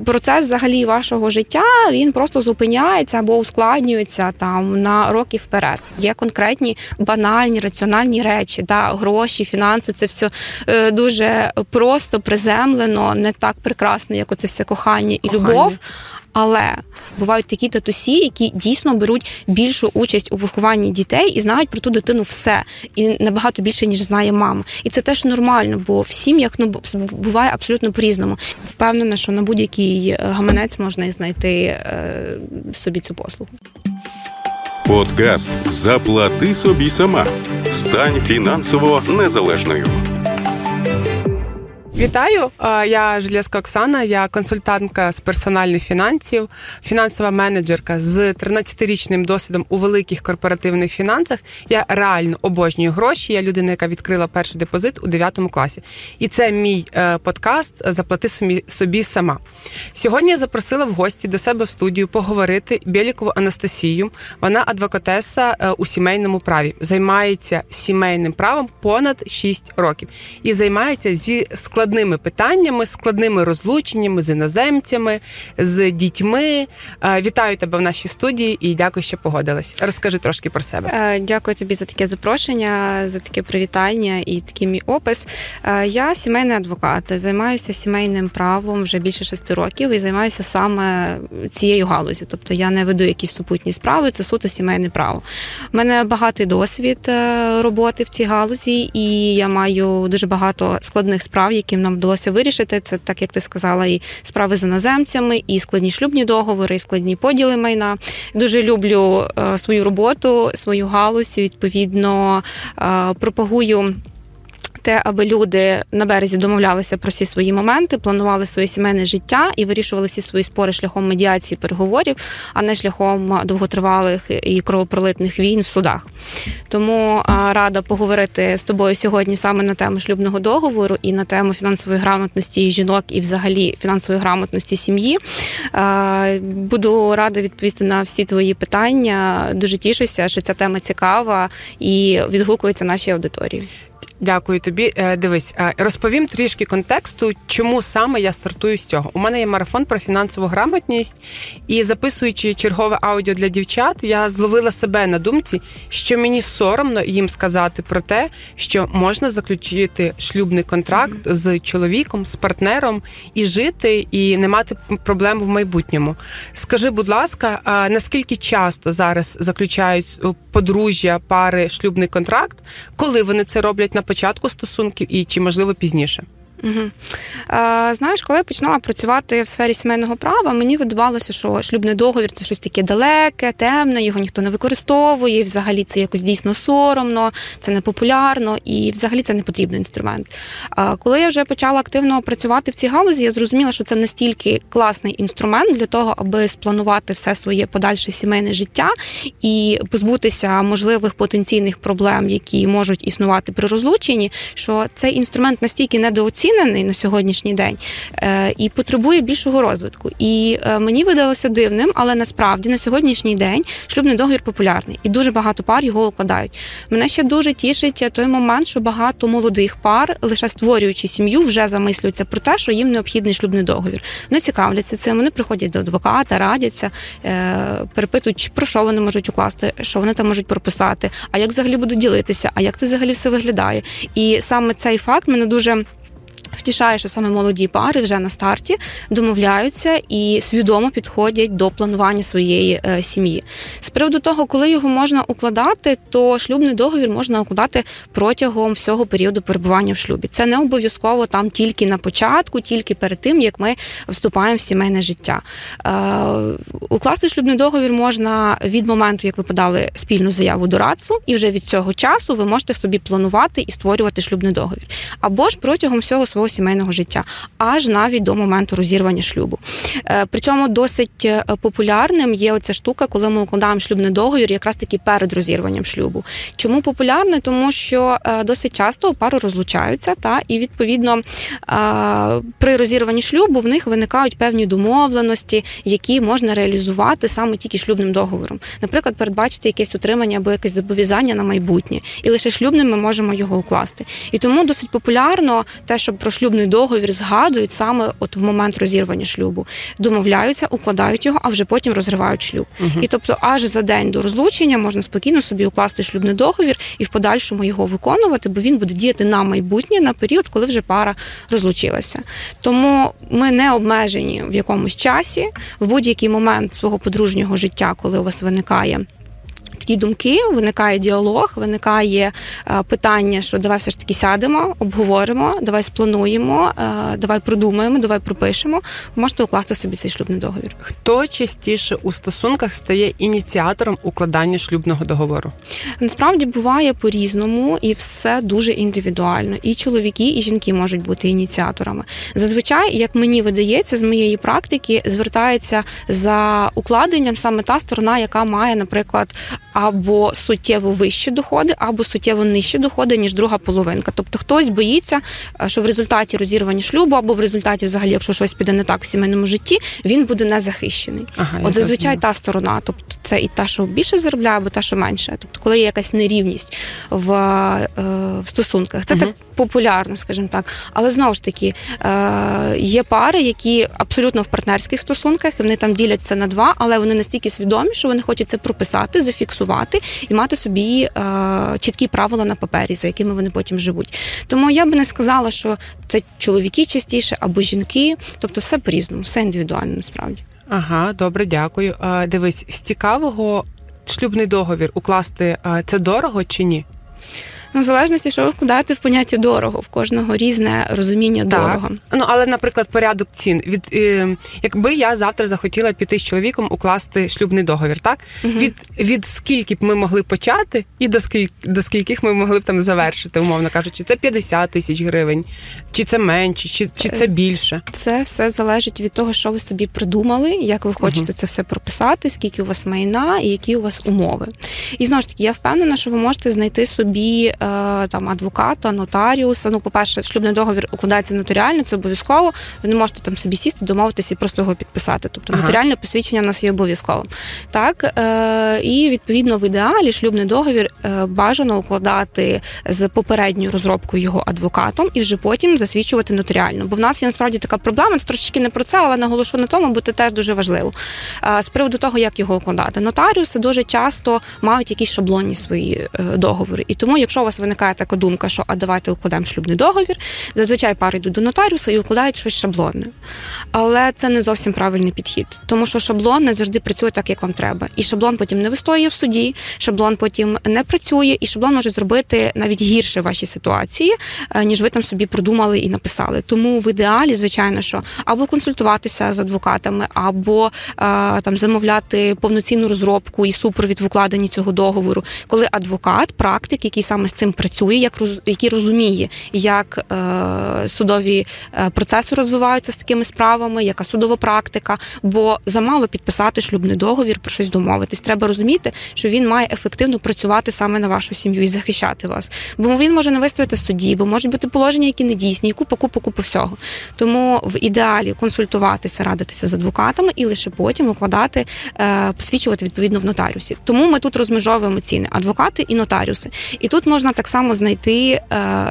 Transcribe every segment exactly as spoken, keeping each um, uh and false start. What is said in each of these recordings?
процес взагалі вашого життя, він просто зупиняється або ускладнюється там на роки вперед. Є конкретні банальні, раціональні речі, да, гроші, фінанси, це все е, дуже просто, приземлено, не так прекрасно, як оце все кохання і кохання. любов. Але бувають такі татусі, які дійсно беруть більшу участь у вихованні дітей і знають про ту дитину все. І набагато більше, ніж знає мама. І це теж нормально, бо в сім'ях ну, буває абсолютно по-різному. Впевнена, що на будь-який гаманець можна і знайти е, собі цю послугу. Подкаст «Заплати собі сама». Стань фінансово незалежною. Вітаю, я Железко Оксана, я консультантка з персональних фінансів, фінансова менеджерка з тринадцятирічним досвідом у великих корпоративних фінансах. Я реально обожнюю гроші, я людина, яка відкрила перший депозит у дев'ятому класі. І це мій подкаст «Заплати собі сама». Сьогодні я запросила в гості до себе в студію поговорити Бєлікову Анастасію. Вона адвокатеса у сімейному праві, займається сімейним правом понад шість років і займається зі складними складними питаннями, складними розлученнями з іноземцями, з дітьми. Вітаю тебе в нашій студії і дякую, що погодилась. Розкажи трошки про себе. Дякую тобі за таке запрошення, за таке привітання і такий мій опис. Я сімейний адвокат, займаюся сімейним правом вже більше шести років і займаюся саме цією галузі. Тобто я не веду якісь супутні справи, це суто сімейне право. У мене багатий досвід роботи в цій галузі і я маю дуже багато складних справ, які нам вдалося вирішити. Це, так як ти сказала, і справи з іноземцями, і складні шлюбні договори, і складні поділи майна. Дуже люблю е, свою роботу, свою галузь, відповідно, е, пропагую те, аби люди на березі домовлялися про всі свої моменти, планували своє сімейне життя і вирішували всі свої спори шляхом медіації, переговорів, а не шляхом довготривалих і кровопролитних війн в судах. Тому а, рада поговорити з тобою сьогодні саме на тему шлюбного договору і на тему фінансової грамотності жінок і взагалі фінансової грамотності сім'ї. А, буду рада відповісти на всі твої питання. Дуже тішуся, що ця тема цікава і відгукується нашій аудиторії. Дякую тобі. Дивись, розповім трішки контексту, чому саме я стартую з цього. У мене є марафон про фінансову грамотність, і записуючи чергове аудіо для дівчат, я зловила себе на думці, що мені соромно їм сказати про те, що можна заключити шлюбний контракт mm-hmm. з чоловіком, з партнером і жити, і не мати проблем в майбутньому. Скажи, будь ласка, наскільки часто зараз заключають подружжя, пари шлюбний контракт, коли вони це роблять на початку стосунків і чи, можливо, пізніше? Угу. А, знаєш, коли я починала працювати в сфері сімейного права, мені видавалося, що шлюбний договір – це щось таке далеке, темне, його ніхто не використовує, і взагалі це якось дійсно соромно, це непопулярно, і взагалі це не потрібний інструмент. А, коли я вже почала активно працювати в цій галузі, я зрозуміла, що це настільки класний інструмент для того, аби спланувати все своє подальше сімейне життя і позбутися можливих потенційних проблем, які можуть існувати при розлученні, що цей інструмент настільки недооцінений на сьогоднішній день е, і потребує більшого розвитку. І е, мені видалося дивним, але насправді на сьогоднішній день шлюбний договір популярний і дуже багато пар його укладають. Мене ще дуже тішить той момент, що багато молодих пар, лише створюючи сім'ю, вже замислюються про те, що їм необхідний шлюбний договір. Вони цікавляться цим, вони приходять до адвоката, радяться, е, перепитують, про що вони можуть укласти, що вони там можуть прописати, а як взагалі будуть ділитися, а як це взагалі все виглядає. І саме цей факт мене дуже втішає, що саме молоді пари вже на старті домовляються і свідомо підходять до планування своєї е, сім'ї. З приводу того, коли його можна укладати, то шлюбний договір можна укладати протягом всього періоду перебування в шлюбі. Це не обов'язково там тільки на початку, тільки перед тим, як ми вступаємо в сімейне життя. Е, укласти шлюбний договір можна від моменту, як ви подали спільну заяву до РАЦу, і вже від цього часу ви можете собі планувати і створювати шлюбний договір. Або ж протягом всього свого сімейного життя, аж навіть до моменту розірвання шлюбу. Причому досить популярним є оця штука, коли ми укладаємо шлюбний договір якраз таки перед розірванням шлюбу. Чому популярне? Тому що досить часто пари розлучаються, та, і відповідно при розірванні шлюбу в них виникають певні домовленості, які можна реалізувати саме тільки шлюбним договором. Наприклад, передбачити якесь утримання або якесь зобов'язання на майбутнє. І лише шлюбним ми можемо його укласти. І тому досить популярно те, щоб про шлюбний договір згадують саме от в момент розірвання шлюбу. Домовляються, укладають його, а вже потім розривають шлюб. Угу. І тобто аж за день до розлучення можна спокійно собі укласти шлюбний договір і в подальшому його виконувати, бо він буде діяти на майбутнє, на період, коли вже пара розлучилася. Тому ми не обмежені в якомусь часі, в будь-який момент свого подружнього життя, коли у вас виникає такі думки, виникає діалог, виникає е, питання, що давай все ж таки сядемо, обговоримо, давай сплануємо, е, давай продумаємо, давай пропишемо. Ви можете укласти собі цей шлюбний договір. Хто частіше у стосунках стає ініціатором укладання шлюбного договору? Насправді буває по-різному і все дуже індивідуально. І чоловіки, і жінки можуть бути ініціаторами. Зазвичай, як мені видається, з моєї практики, звертається за укладенням саме та сторона, яка має, наприклад, або суттєво вищі доходи, або суттєво нижчі доходи, ніж друга половинка. Тобто хтось боїться, що в результаті розірвання шлюбу, або в результаті взагалі, якщо щось піде не так в сімейному житті, він буде незахищений. Ага, От зазвичай та сторона, тобто це і та, що більше заробляє, або та, що менше. Тобто коли є якась нерівність в, в стосунках. Це угу. так популярно, скажімо так. Але знову ж таки, є пари, які абсолютно в партнерських стосунках, і вони там діляться на два, але вони настільки свідомі, що вони хочуть це прописати, зафіксувати і мати собі е, чіткі правила на папері, за якими вони потім живуть. Тому я би не сказала, що це чоловіки частіше або жінки, тобто все по-різному, все індивідуально насправді. Ага, добре, дякую. А, дивись, з цікавого, шлюбний договір укласти – це дорого чи ні? Ну, в залежності, що ви вкладаєте в поняття дорого. В кожного різне розуміння так. дорого. Ну, але, наприклад, порядок цін. Від, е, якби я завтра захотіла піти з чоловіком укласти шлюбний договір, так? Угу. Від, від скільки б ми могли почати і до, скіль, до скільких ми могли б там завершити, умовно кажучи. Це п'ятдесят тисяч гривень, чи це менше, чи, чи це більше? Це все залежить від того, що ви собі придумали, як ви хочете угу. це все прописати, скільки у вас майна і які у вас умови. І, знову ж таки, я впевнена, що ви можете знайти собі там адвоката, нотаріуса. Ну, по-перше, шлюбний договір укладається нотаріально, це обов'язково. Ви не можете там собі сісти, домовитися і просто його підписати. Тобто ага. нотаріальне посвідчення у нас є обов'язковим. Так, е- і відповідно в ідеалі шлюбний договір е- бажано укладати з попередньою розробкою його адвокатом і вже потім засвідчувати нотаріально. Бо в нас є насправді така проблема, це трошечки не про це, але наголошу на тому, бо це теж дуже важливо. Е- з приводу того, як його укладати. Нотаріуси дуже часто мають якісь шаблонні свої е- договори. І тому, якщо у вас виникає така думка, що а давайте укладемо шлюбний договір, зазвичай пари йдуть до нотаріуса і укладають щось шаблонне. Але це не зовсім правильний підхід, тому що шаблон не завжди працює так, як вам треба. І шаблон потім не вистоює в суді, шаблон потім не працює, і шаблон може зробити навіть гірше ваші ситуації, ніж ви там собі продумали і написали. Тому в ідеалі, звичайно, що або консультуватися з адвокатами, або а, там замовляти повноцінну розробку і супровід в укладенні цього договору, коли адвокат, практик, який саме з цим працює, як який розуміє, як е, судові е, процеси розвиваються з такими справами, яка судова практика, бо замало підписати шлюбний договір, про щось домовитись. Треба розуміти, що він має ефективно працювати саме на вашу сім'ю і захищати вас. Бо він може не вистояти в суді, бо можуть бути положення, які не дійсні, і купа, купа, купа всього. Тому в ідеалі консультуватися, радитися з адвокатами і лише потім укладати, е, посвідчувати відповідно в нотаріусі. Тому ми тут розмежовуємо ціни – адвокати і нотаріуси. І тут можна так само знайти,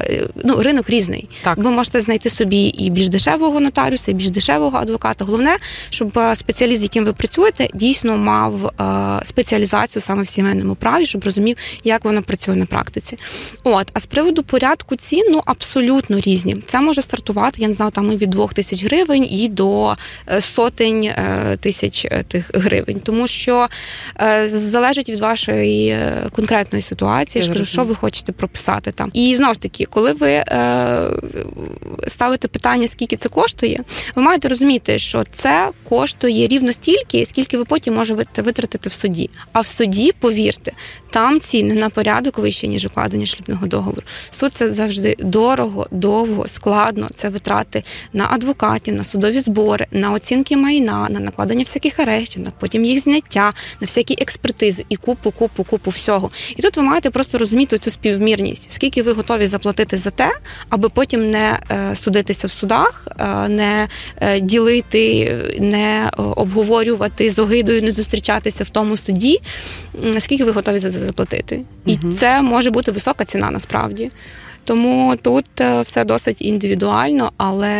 ну, ринок різний. Так. Ви можете знайти собі і більш дешевого нотаріуса, і більш дешевого адвоката. Головне, щоб спеціаліст, з яким ви працюєте, дійсно мав спеціалізацію саме в сімейному праві, щоб розумів, як воно працює на практиці. От, а з приводу порядку цін, ну, абсолютно різні. Це може стартувати, я не знаю, там і від двох тисяч гривень і до сотень тисяч тих гривень. Тому що залежить від вашої конкретної ситуації, я кажу, що ви хочете прописати там. І знову ж таки, коли ви е, ставите питання, скільки це коштує, ви маєте розуміти, що це коштує рівно стільки, скільки ви потім можете витратити в суді. А в суді, повірте, там ціни на порядок вищі, ніж укладення шлюбного договору. Суд – це завжди дорого, довго, складно. Це витрати на адвокатів, на судові збори, на оцінки майна, на накладення всяких арештів, на потім їх зняття, на всякі експертизи і купу, купу, купу всього. І тут ви маєте просто розуміти цю співмірність. Скільки ви готові заплатити за те, аби потім не е, судитися в судах, е, не е, ділити, не обговорювати з огидою, не зустрічатися в тому суді. Скільки ви готові за це заплатити? І угу. це може бути висока ціна насправді. Тому тут все досить індивідуально, але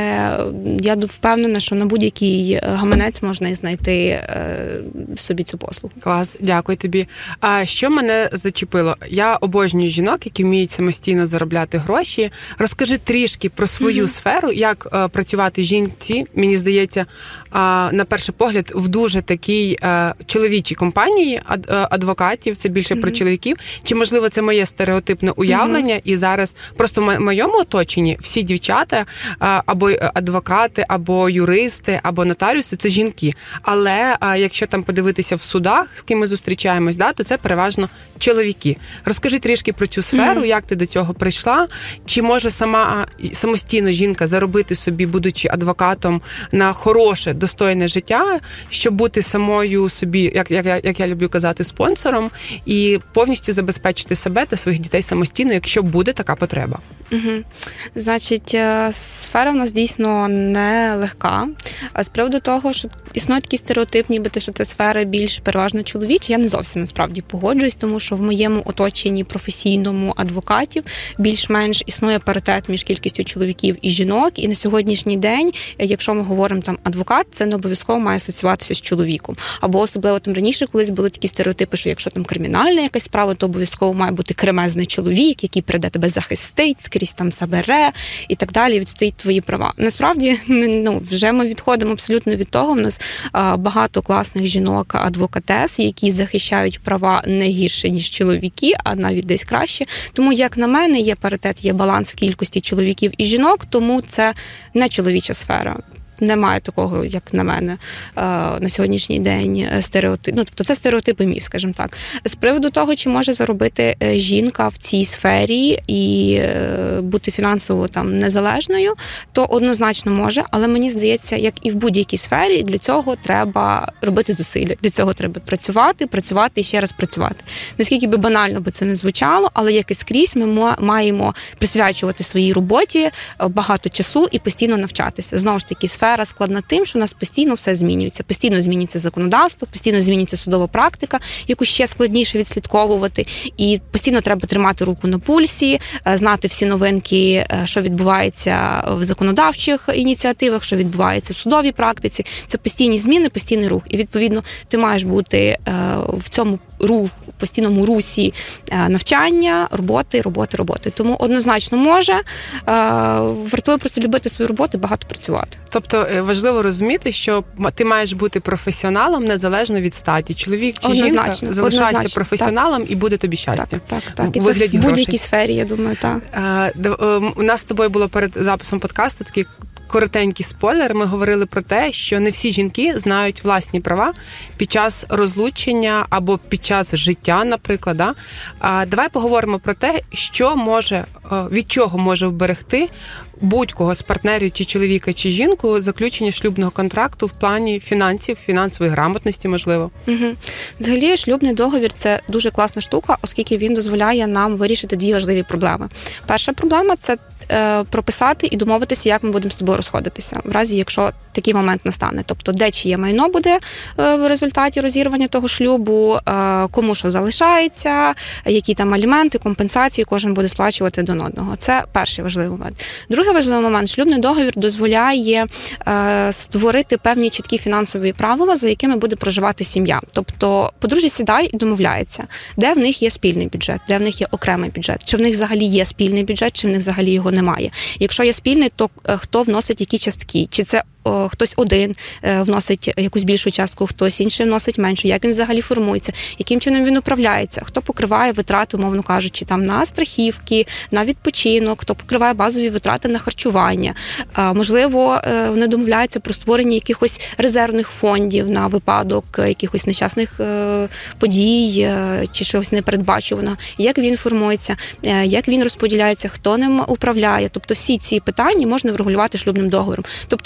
я впевнена, що на будь-який гаманець можна і знайти собі цю послугу. Клас, дякую тобі. А що мене зачепило? Я обожнюю жінок, які вміють самостійно заробляти гроші. Розкажи трішки про свою mm-hmm. сферу, як е, працювати жінці, мені здається, е, на перший погляд, в дуже такій е, чоловічій компанії ад, е, адвокатів, це більше mm-hmm. про чоловіків. Чи, можливо, це моє стереотипне уявлення, mm-hmm. і зараз просто в моєму оточенні всі дівчата, е, або адвокати, або юристи, або нотаріуси – це жінки. Але е, якщо там подивитися в судах, з ким ми зустрічаємось, да, то це переважно чоловіки. Розкажи трішки про цю сферу, mm-hmm. як ти до цього прийшла, чи може сама самостійно жінка заробити собі, будучи адвокатом, на хороше, достойне життя, щоб бути самою собі, як, як, як я люблю казати, спонсором, і повністю забезпечити себе та своїх дітей самостійно, якщо буде така потреба. Угу. Значить, сфера в нас дійсно не легка. А з приводу того, що існує такий стереотип, ніби що це сфера більш переважно чоловіча, я не зовсім насправді погоджуюсь, тому що в моєму оточенні професійному адвокатів більш-менш існує паритет між кількістю чоловіків і жінок, і на сьогоднішній день, якщо ми говоримо там адвокат, це не обов'язково має асоціюватися з чоловіком. Або особливо там раніше колись були такі стереотипи, що якщо там кримінальна якась справа, то обов'язково має бути кремезний чоловік, який прийде тебе захистить, скрізь там забере і так далі, відстоїть твої права. Насправді, ну, вже ми відходимо абсолютно від того. В нас а, багато класних жінок-адвокатес, які захищають права не гірше, ніж чоловіки, а навіть десь краще. Тому, як на мене, є паритет, є баланс в кількості чоловіків і жінок, тому це не чоловіча сфера. Немає такого, як на мене, на сьогоднішній день стереотип. Ну, тобто це стереотипи міф, скажімо так. З приводу того, чи може заробити жінка в цій сфері і бути фінансово там незалежною, то однозначно може, але мені здається, як і в будь-якій сфері, для цього треба робити зусилля. Для цього треба працювати, працювати і ще раз працювати. Наскільки би банально би це не звучало, але як і скрізь ми маємо присвячувати своїй роботі багато часу і постійно навчатися. Знову ж таки, сфера складна тим, що у нас постійно все змінюється. Постійно змінюється законодавство, постійно змінюється судова практика, яку ще складніше відслідковувати. І постійно треба тримати руку на пульсі, знати всі новинки, що відбувається в законодавчих ініціативах, що відбувається в судовій практиці. Це постійні зміни, постійний рух. І, відповідно, ти маєш бути в цьому руху, постійному русі навчання, роботи, роботи, роботи. Тому однозначно може. Вартує просто любити свою роботу і багато працювати. Тобто важливо розуміти, що ти маєш бути професіоналом незалежно від статі. Чоловік чи однозначно, жінка залишайся однозначно, професіоналом так. І буде тобі щастя. Так, так, так. В, І вигляді це в будь-якій грошей. сфері, я думаю, так. У нас з тобою було перед записом подкасту такий коротенький спойлер. Ми говорили про те, що не всі жінки знають власні права під час розлучення або під час життя, наприклад. Да? А, давай поговоримо про те, що може, від чого може вберегти будь-кого з партнерів, чи чоловіка, чи жінку, заключення шлюбного контракту в плані фінансів, фінансової грамотності, можливо. Угу. Взагалі, шлюбний договір – це дуже класна штука, оскільки він дозволяє нам вирішити дві важливі проблеми. Перша проблема – це е, прописати і домовитися, як ми будемо з тобою розходитися, в разі, якщо такий момент настане. Тобто, де чиє майно буде е, в результаті розірвання того шлюбу, е, кому що залишається, які там аліменти, компенсації кожен буде сплачувати один одного. Це перший важливий момент. Другий важливий момент. Шлюбний договір дозволяє е, створити певні чіткі фінансові правила, за якими буде проживати сім'я. Тобто подружжя сідає і домовляється, де в них є спільний бюджет, де в них є окремий бюджет, чи в них взагалі є спільний бюджет, чи в них взагалі його немає. Якщо є спільний, то е, хто вносить які частки? Чи це О, хтось один е, вносить якусь більшу частку, хтось інший вносить меншу, як він взагалі формується, яким чином він управляється, хто покриває витрати, умовно кажучи, там на страхівки, на відпочинок, хто покриває базові витрати на харчування. Е, можливо, е, вони домовляються про створення якихось резервних фондів на випадок якихось нещасних е, подій е, чи щось непередбачуваного. Як він формується, е, як він розподіляється, хто ним управляє. Тобто всі ці питання можна врегулювати шлюбним договором. Тобто, по суті,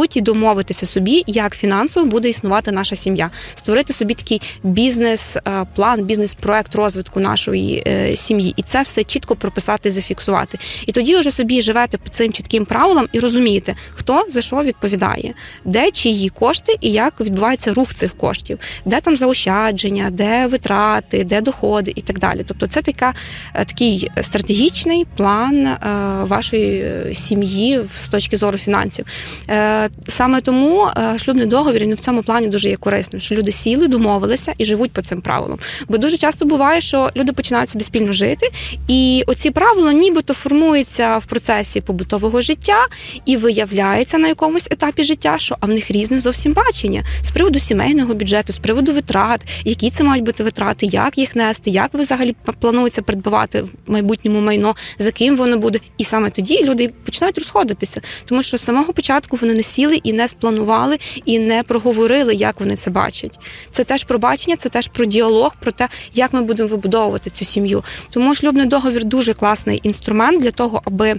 суті домовитися собі, як фінансово буде існувати наша сім'я, створити собі такий бізнес-план, бізнес-проект розвитку нашої е, сім'ї. І це все чітко прописати, зафіксувати. І тоді вже собі живете по цим чітким правилам і розумієте, хто за що відповідає, де чиї кошти і як відбувається рух цих коштів, де там заощадження, де витрати, де доходи і так далі. Тобто це така, такий стратегічний план е, вашої сім'ї з точки зору фінансів. Е, саме тому е, шлюбний договір він в цьому плані дуже є корисним, що люди сіли, домовилися і живуть по цим правилам. Бо дуже часто буває, що люди починають собі спільно жити, і оці правила нібито формуються в процесі побутового життя, і виявляється на якомусь етапі життя, що а в них різне зовсім бачення з приводу сімейного бюджету, з приводу витрат, які це мають бути витрати, як їх нести, як ви взагалі планується придбавати в майбутньому майно, за ким воно буде. І саме тоді люди починають розходитися, тому що з самого початку вони не сіли і не спланували, і не проговорили, як вони це бачать. Це теж про бачення, це теж про діалог, про те, як ми будемо вибудовувати цю сім'ю. Тому шлюбний договір дуже класний інструмент для того, аби,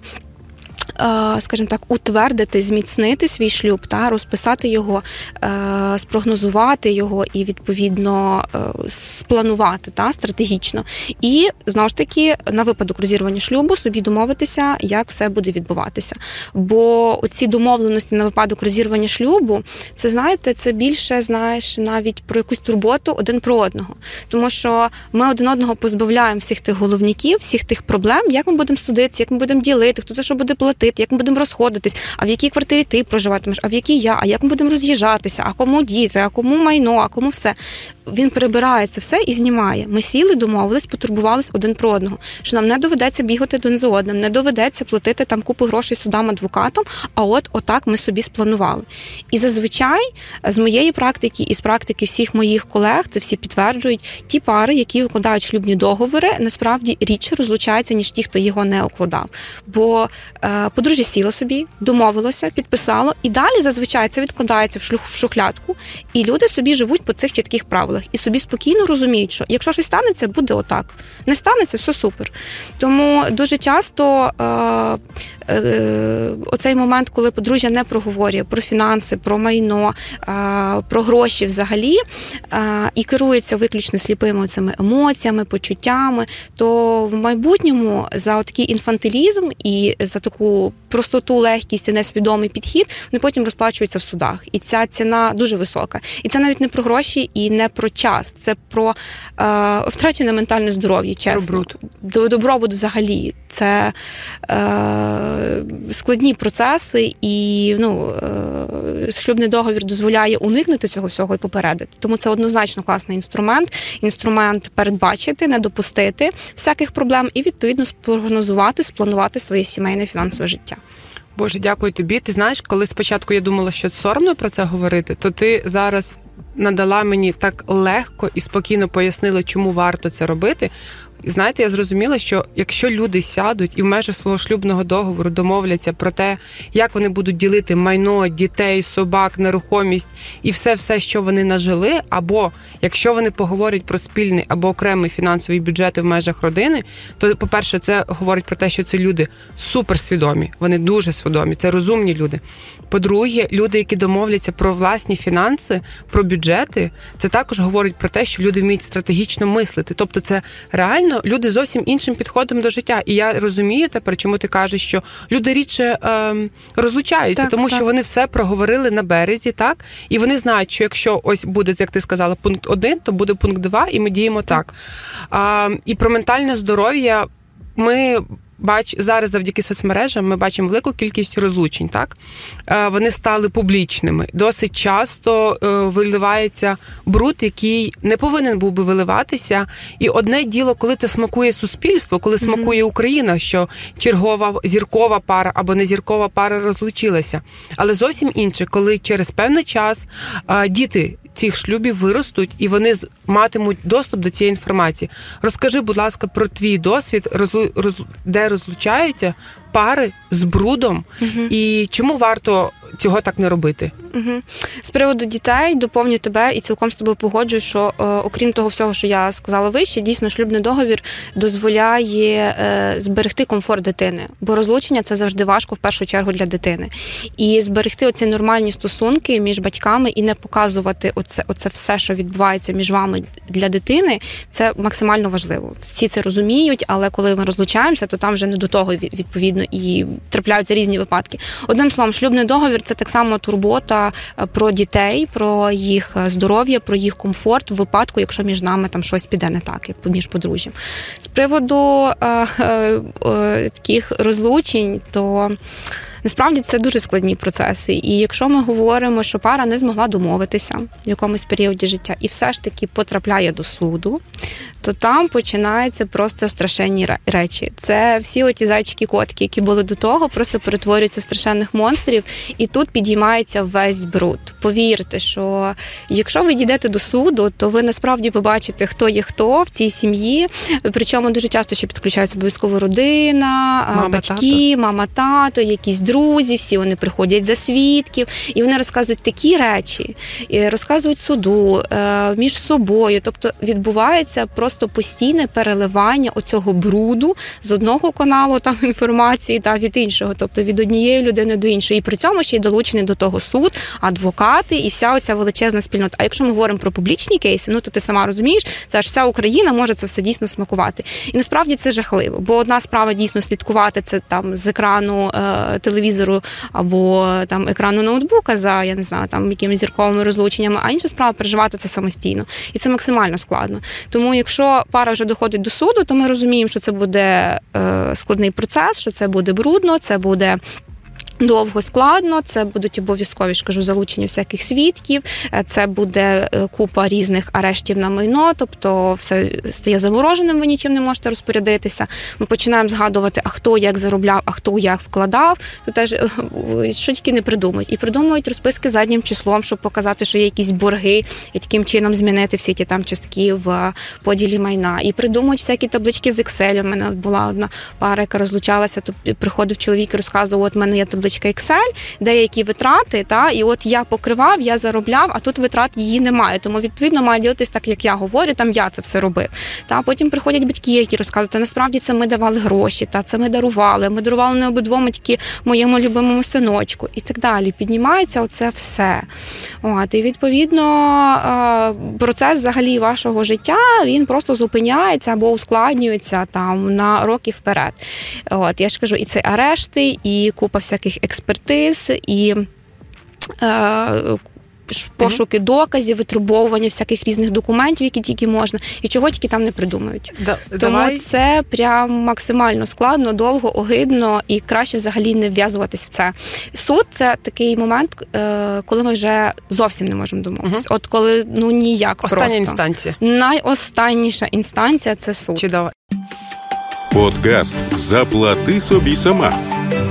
скажімо так, утвердити, зміцнити свій шлюб, та розписати його, спрогнозувати його і, відповідно, спланувати, та, стратегічно. І, знову ж таки, на випадок розірвання шлюбу собі домовитися, як все буде відбуватися. Бо оці домовленості на випадок розірвання шлюбу, це, знаєте, це більше, знаєш, навіть про якусь турботу один про одного. Тому що ми один одного позбавляємо всіх тих головників, всіх тих проблем, як ми будемо судитися, як ми будемо ділити, хто за що буде платити, як ми будемо розходитись, а в якій квартирі ти проживатимеш, а в якій я, а як ми будемо роз'їжджатися, а кому діти, а кому майно, а кому все. Він перебирає це все і знімає. Ми сіли, домовились, потурбувались один про одного, що нам не доведеться бігати один за одним, не доведеться платити там купу грошей судам, адвокатам, а от отак ми собі спланували. І зазвичай з моєї практики і з практики всіх моїх колег, це всі підтверджують, ті пари, які укладають шлюбні договори, насправді рідше розлучаються, ніж ті, хто його не укладав. Бо е, подружжя сіло собі, домовилося, підписало, і далі зазвичай це відкладається в, шлюх, в шухлядку, і люди собі живуть по цих чітких правилах. І собі спокійно розуміють, що якщо щось станеться, буде отак. Не станеться, все супер. Тому дуже часто е, е, оцей момент, коли подружжя не проговорює про фінанси, про майно, е, про гроші взагалі, е, і керується виключно сліпими цими емоціями, почуттями, то в майбутньому за такий інфантилізм і за таку простоту, легкість і несвідомий підхід, вони потім розплачуються в судах. І ця ціна дуже висока. І це навіть не про гроші і не про час. Це про е, втрачене ментальне здоров'я, чесно. Добробут. Добробут взагалі. Це е, складні процеси, і ну, е, шлюбний договір дозволяє уникнути цього всього і попередити. Тому це однозначно класний інструмент. Інструмент передбачити, не допустити всяких проблем і, відповідно, спрогнозувати, спланувати своє сімейне фінансове життя. Боже, дякую тобі. Ти знаєш, коли спочатку я думала, що соромно про це говорити, то ти зараз надала мені так легко і спокійно пояснила, чому варто це робити. Знаєте, я зрозуміла, що якщо люди сядуть і в межах свого шлюбного договору домовляться про те, як вони будуть ділити майно, дітей, собак, нерухомість і все-все, що вони нажили, або якщо вони поговорять про спільний або окремий фінансовий бюджет в межах родини, то, по-перше, це говорить про те, що це люди суперсвідомі, вони дуже свідомі, це розумні люди. По-друге, люди, які домовляться про власні фінанси, про бюджети, це також говорить про те, що люди вміють стратегічно мислити. Тобто це реально люди зовсім іншим підходом до життя. І я розумію тепер, чому ти кажеш, що люди рідше е, розлучаються, так, тому так. що вони все проговорили на березі, так? І вони знають, що якщо ось буде, як ти сказала, пункт один, то буде пункт два, і ми діємо так. так. Е, і про ментальне здоров'я ми... Бач, зараз завдяки соцмережам ми бачимо велику кількість розлучень, так? Е, вони стали публічними. Досить часто е, виливається бруд, який не повинен був би виливатися. І одне діло, коли це смакує суспільство, коли смакує Україна, що чергова зіркова пара або незіркова пара розлучилася. Але зовсім інше, коли через певний час е, діти цих шлюбів виростуть, і вони матимуть доступ до цієї інформації. Розкажи, будь ласка, про твій досвід, розлу... роз... де розлучаються пари з брудом, угу. і чому варто цього так не робити? Угу. З приводу дітей доповню тебе і цілком з тобою погоджую, що е, окрім того всього, що я сказала вище, дійсно шлюбний договір дозволяє е, зберегти комфорт дитини, бо розлучення – це завжди важко в першу чергу для дитини. І зберегти оці нормальні стосунки між батьками і не показувати оце, оце все, що відбувається між вами для дитини, це максимально важливо. Всі це розуміють, але коли ми розлучаємося, то там вже не до того відповідно і трапляються різні випадки. Одним словом, шлюбний договір – це так само турбота про дітей, про їх здоров'я, про їх комфорт в випадку, якщо між нами там щось піде не так, як між подружжям. З приводу е, е, е, таких розлучень, то насправді це дуже складні процеси. І якщо ми говоримо, що пара не змогла домовитися в якомусь періоді життя і все ж таки потрапляє до суду, то там починаються просто страшенні речі. Це всі оті зайчики-котки, які були до того, просто перетворюються в страшенних монстрів, і тут підіймається весь бруд. Повірте, що якщо ви дійдете до суду, то ви насправді побачите, хто є хто в цій сім'ї, причому дуже часто ще підключається обов'язково родина, мама, батьки, тато. мама, тато, якісь друзі, всі вони приходять за свідків, і вони розказують такі речі, і розказують суду, між собою, тобто відбувається просто постійне переливання оцього бруду з одного каналу там інформації та від іншого, тобто від однієї людини до іншої. І при цьому ще й долучений до того суд, адвокати і вся оця величезна спільнота. А якщо ми говоримо про публічні кейси, ну то ти сама розумієш, це ж вся Україна може це все дійсно смакувати. І насправді це жахливо, бо одна справа дійсно слідкувати це там з екрану е, телевізору або там екрану ноутбука за, я не знаю, там якимись зірковими розлученнями, а інша справа переживати це самостійно. І це максимально складно. Тому якщо пара вже доходить до суду, то ми розуміємо, що це буде е, складний процес, що це буде брудно, це буде довго, складно, це будуть обов'язкові, ж кажу, залучення всяких свідків, це буде купа різних арештів на майно, тобто все стає замороженим, ви нічим не можете розпорядитися. Ми починаємо згадувати, а хто як заробляв, а хто як вкладав, то теж що тільки не придумують. І придумують розписки заднім числом, щоб показати, що є якісь борги, і таким чином змінити всі ті там частки в поділі майна. І придумують всякі таблички з Excel. У мене була одна пара, яка розлучалася, то приходив чоловік і розказував, от в мене є табличка Excel, деякі витрати, та, і от я покривав, я заробляв, а тут витрат її немає. Тому, відповідно, має ділитись так, як я говорю, там я це все робив. Та, потім приходять батьки, які розказують, та насправді це ми давали гроші, та, це ми дарували, ми дарували не обидвом, тільки моєму любимому синочку і так далі. Піднімається оце все. От, і, відповідно, процес взагалі вашого життя, він просто зупиняється або ускладнюється там на роки вперед. От, я ж кажу, і це арешти, і купа всяких експертиз, і е, пошуки доказів, витребовування всяких різних документів, які тільки можна, і чого тільки там не придумають. Да, Тому давай. Це прям максимально складно, довго, огидно, і краще взагалі не вв'язуватись в це. Суд – це такий момент, коли ми вже зовсім не можемо домовитися. Угу. От коли, ну, ніяк Остання просто. інстанція. Найостанніша інстанція – це суд. Чудово. Подкаст «Заплати собі сама».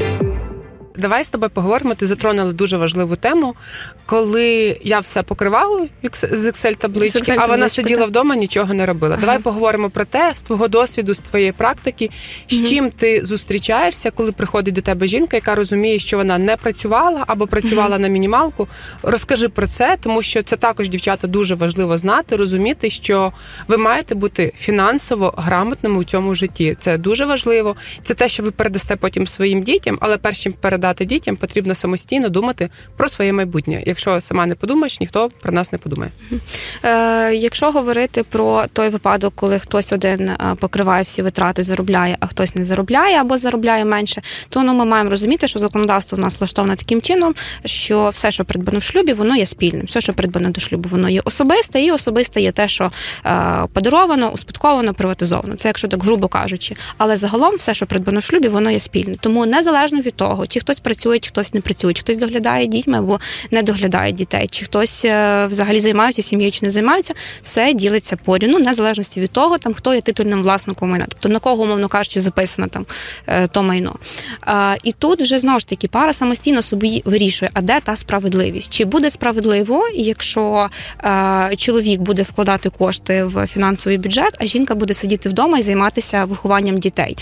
Давай з тобою поговоримо, ти затронула дуже важливу тему, коли я все покривала з Excel-таблички, а вона сиділа вдома, нічого не робила. Ага. Давай поговоримо про те, з твого досвіду, з твоєї практики, з угу. чим ти зустрічаєшся, коли приходить до тебе жінка, яка розуміє, що вона не працювала або працювала угу. на мінімалку. Розкажи про це, тому що це також, дівчата, дуже важливо знати, розуміти, що ви маєте бути фінансово грамотними у цьому житті. Це дуже важливо. Це те, що ви передасте потім своїм дітям, але перш чим передати дітям, потрібно самостійно думати про своє майбутнє. Якщо сама не подумаєш, ніхто про нас не подумає. Е, якщо говорити про той випадок, коли хтось один покриває всі витрати, заробляє, а хтось не заробляє або заробляє менше, то ну, ми маємо розуміти, що законодавство у нас влаштоване таким чином, що все, що придбано в шлюбі, воно є спільним. Все, що придбано до шлюбу, воно є особисте, і особисте є те, що е, подаровано, успадковано, приватизовано. Це якщо так грубо кажучи. Але загалом все, що придбано в шлюбі, воно є спільне. Тому незалежно від того, чи хтось хтось працює, чи хтось не працює, чи хтось доглядає дітьми або не доглядає дітей, чи хтось взагалі займається сім'єю, чи не займається, все ділиться порівну, незалежності від того, там, хто є титульним власником майна. Тобто на кого, умовно кажучи, записано там то майно. І тут вже, знову ж таки, пара самостійно собі вирішує, а де та справедливість? Чи буде справедливо, якщо чоловік буде вкладати кошти в фінансовий бюджет, а жінка буде сидіти вдома і займатися вихованням дітей?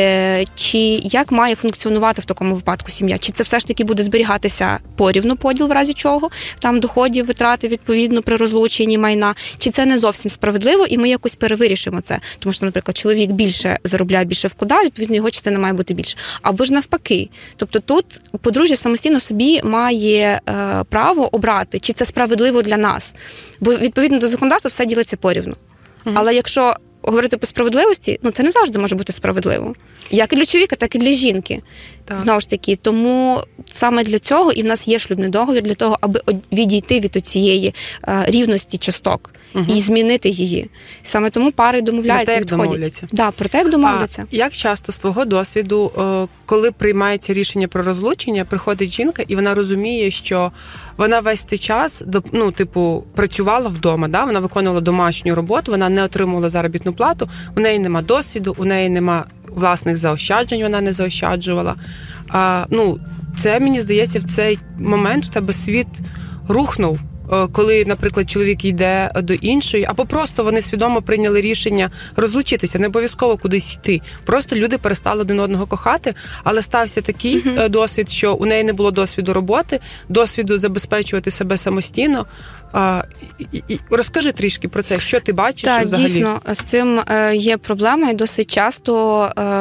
Чи як має функціонувати в такому випадку сім'я? Чи це все ж таки буде зберігатися порівну поділ, в разі чого? Там доходів, витрати, відповідно, при розлученні майна? Чи це не зовсім справедливо, і ми якось перевирішимо це? Тому що, наприклад, чоловік більше заробляє, більше вкладає, відповідно, його частина має бути більше. Або ж навпаки. Тобто тут подружжя самостійно собі має е, право обрати, чи це справедливо для нас. Бо, відповідно до законодавства, все ділиться порівну. Mm-hmm. Але якщо говорити по справедливості, ну це не завжди може бути справедливо. Як і для чоловіка, так і для жінки. Так. Знову ж таки, тому саме для цього і в нас є шлюбний договір, для того, аби відійти від цієї е, рівності часток. Угу. І змінити її. Саме тому пари домовляються, відходять. Домовляться. Да, про те, як домовляться. А як часто з твого досвіду, коли приймається рішення про розлучення, приходить жінка і вона розуміє, що вона весь цей час, ну, типу, працювала вдома, да? Вона виконувала домашню роботу, вона не отримувала заробітну плату, у неї нема досвіду, у неї нема власних заощаджень, вона не заощаджувала. А, ну, це, мені здається, в цей момент у тебе світ рухнув. Коли, наприклад, чоловік йде до іншої, або просто вони свідомо прийняли рішення розлучитися, не обов'язково кудись йти. Просто люди перестали один одного кохати, але стався такий mm-hmm. досвід, що у неї не було досвіду роботи, досвіду забезпечувати себе самостійно. А, і, і, розкажи трішки про це, що ти бачиш так, взагалі? Так, дійсно, з цим е, є проблема, і досить часто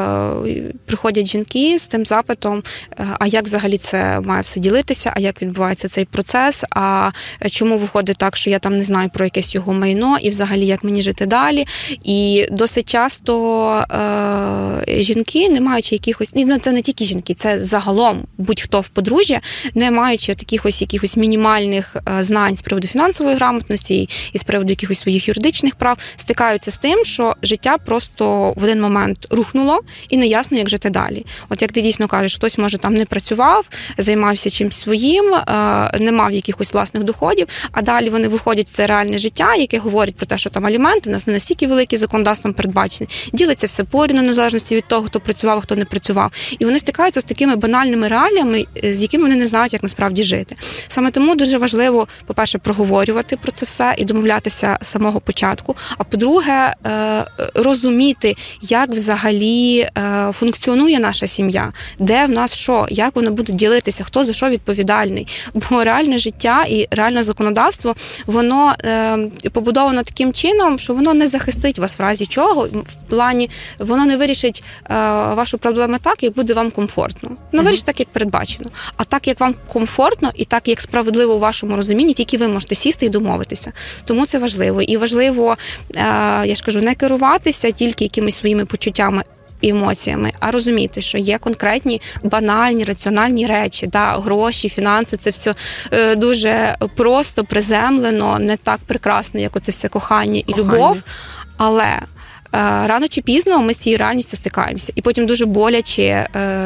е, приходять жінки з тим запитом, е, а як взагалі це має все ділитися, а як відбувається цей процес, а чому виходить так, що я там не знаю про якесь його майно, і взагалі як мені жити далі. І досить часто е, жінки, не маючи якихось, ну це не тільки жінки, це загалом будь-хто в подружжя, не маючи таких ось якихось мінімальних е, знань з приводу фінансової грамотності і з приводу якихось своїх юридичних прав, стикаються з тим, що життя просто в один момент рухнуло і неясно, як жити далі. От як ти дійсно кажеш, хтось, може, там не працював, займався чимось своїм, не мав якихось власних доходів, а далі вони виходять в це реальне життя, яке говорить про те, що там аліменти в нас не настільки великі законодавством передбачені, ділиться все порівну, незалежності від того, хто працював, а хто не працював. І вони стикаються з такими банальними реаліями, з якими вони не знають, як насправді жити. Саме тому дуже важливо, по-перше, проговорити про це все і домовлятися з самого початку. А по-друге, розуміти, як взагалі функціонує наша сім'я, де в нас що, як воно буде ділитися, хто за що відповідальний. Бо реальне життя і реальне законодавство, воно побудовано таким чином, що воно не захистить вас в разі чого, в плані, воно не вирішить вашу проблему так, як буде вам комфортно. Воно вирішить так, як передбачено. А так, як вам комфортно і так, як справедливо у вашому розумінні, тільки ви можете сісти і домовитися. Тому це важливо. І важливо, я ж кажу, не керуватися тільки якимись своїми почуттями і емоціями, а розуміти, що є конкретні банальні, раціональні речі, да, гроші, фінанси, це все дуже просто, приземлено, не так прекрасно, як оце все кохання і кохання. Любов, але рано чи пізно ми з цією реальністю стикаємося. І потім дуже боляче е,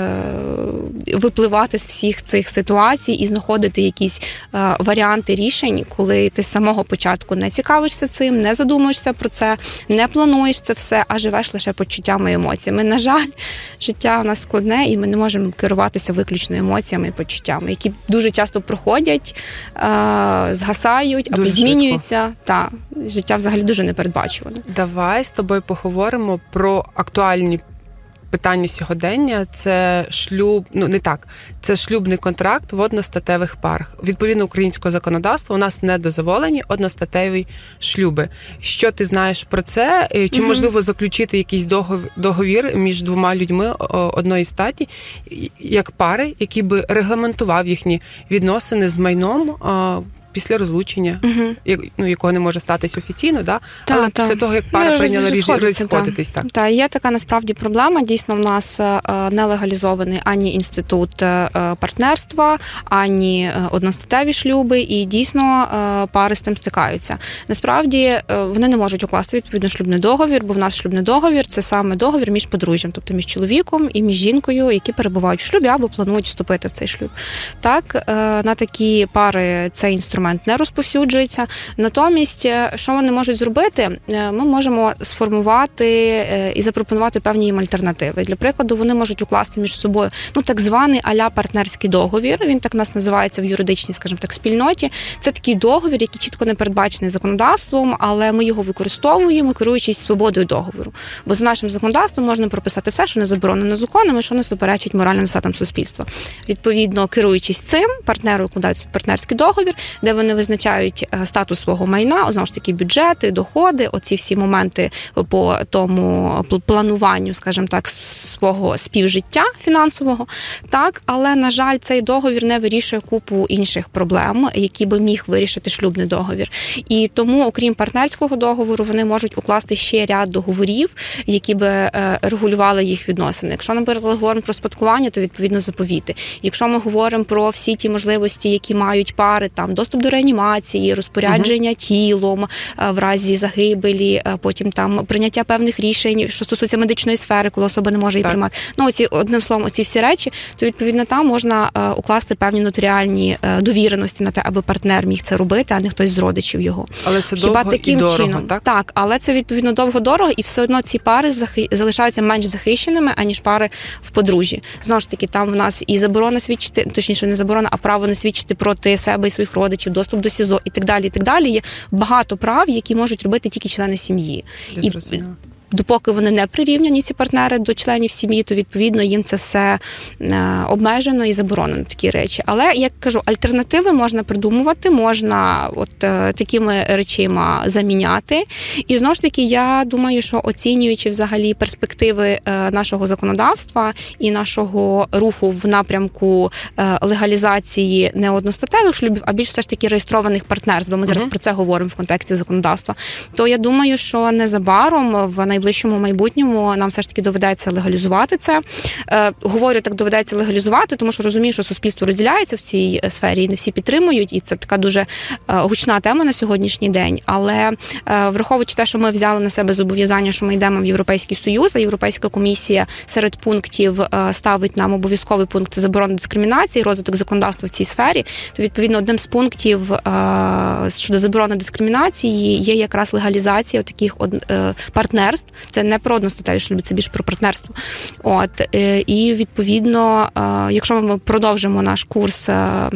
випливати з всіх цих ситуацій і знаходити якісь е, варіанти рішень, коли ти з самого початку не цікавишся цим, не задумуєшся про це, не плануєш це все, а живеш лише почуттями і емоціями. На жаль, життя у нас складне, і ми не можемо керуватися виключно емоціями і почуттями, які дуже часто проходять, е, згасають, або змінюються. Та, життя взагалі дуже непередбачуване. Давай з тобою поговоримо про актуальні питання сьогодення. Це шлюб, ну не так, це шлюбний контракт в одностатевих парах. Відповідно українського законодавства у нас не дозволені одностатеві шлюби. Що ти знаєш про це? Чи mm-hmm. можливо заключити якийсь договір між двома людьми одної статі, як пари, який би регламентував їхні відносини з майном після розлучення, угу. як, ну, якого не може статись офіційно, да? та, але та. після того, як пара ну, прийняла рішення розходитись. Так, та, є така насправді проблема. Дійсно, в нас не легалізований ані інститут партнерства, ані одностатеві шлюби, і дійсно пари з тим стикаються. Насправді, вони не можуть укласти відповідно шлюбний договір, бо в нас шлюбний договір – це саме договір між подружжям, тобто між чоловіком і між жінкою, які перебувають в шлюбі або планують вступити в цей шлюб. Так, на такі пари цей інструмент не розповсюджується. Натомість, що вони можуть зробити? Ми можемо сформувати і запропонувати певні їм альтернативи. Для прикладу, вони можуть укласти між собою, ну, так званий а-ля партнерський договір. Він так у нас називається в юридичній, скажімо так, спільноті. Це такий договір, який чітко не передбачений законодавством, але ми його використовуємо, керуючись свободою договору. Бо за нашим законодавством можна прописати все, що не заборонено законом і що не суперечить моральним засадам суспільства. Відповідно, керуючись цим, партнери укладають партнерський договір, де вони визначають статус свого майна, знову ж таки, бюджети, доходи, оці всі моменти по тому плануванню, скажімо так, свого співжиття фінансового. Так, але, на жаль, цей договір не вирішує купу інших проблем, які би міг вирішити шлюбний договір. І тому, окрім партнерського договору, вони можуть укласти ще ряд договорів, які би регулювали їх відносини. Якщо, наприклад, говоримо про спадкування, то, відповідно, заповіти. Якщо ми говоримо про всі ті можливості, які мають пари, там, доступ до реанімації, розпорядження угу. тілом в разі загибелі, потім там прийняття певних рішень, що стосується медичної сфери, коли особа не може її приймати. Ну, оці, одним словом, оці всі речі, то, відповідно, там можна укласти певні нотаріальні довіреності на те, аби партнер міг це робити, а не хтось з родичів його. Але це Хіба довго таким і дорого, чином? так? Так, але це, відповідно, довго-дорого, і все одно ці пари захи... залишаються менш захищеними, аніж пари в подружжі. Знову ж таки, там в нас і заборона свідчити, точніше, не заборона, а право не свідчити проти себе і своїх родичів, доступ до СІЗО і так далі, і так далі. Є багато прав, які можуть робити тільки члени сім'ї. І допоки вони не прирівняні, ці партнери, до членів сім'ї, то, відповідно, їм це все обмежено і заборонено, такі речі. Але, як кажу, альтернативи можна придумувати, можна от такими речима заміняти. І, знову ж таки, я думаю, що, оцінюючи взагалі перспективи нашого законодавства і нашого руху в напрямку легалізації не одностатевих шлюбів, а більш все ж таки реєстрованих партнерств, бо ми зараз uh-huh. про це говоримо в контексті законодавства, то я думаю, що незабаром в найближчому майбутньому нам все ж таки доведеться легалізувати це. Е, говорю, так доведеться легалізувати, тому що розумію, що суспільство розділяється в цій сфері і не всі підтримують, і це така дуже е, гучна тема на сьогоднішній день. Але е, враховуючи те, що ми взяли на себе зобов'язання, що ми йдемо в Європейський Союз, а Європейська комісія серед пунктів е, ставить нам обов'язковий пункт – це заборона дискримінації, розвиток законодавства в цій сфері, то, відповідно, одним з пунктів е, щодо заборони дискримінації є якраз легалізація таких е, партнерств. Це не про одностатеві шлюби, це більше про партнерство. От, і, відповідно, якщо ми продовжимо наш курс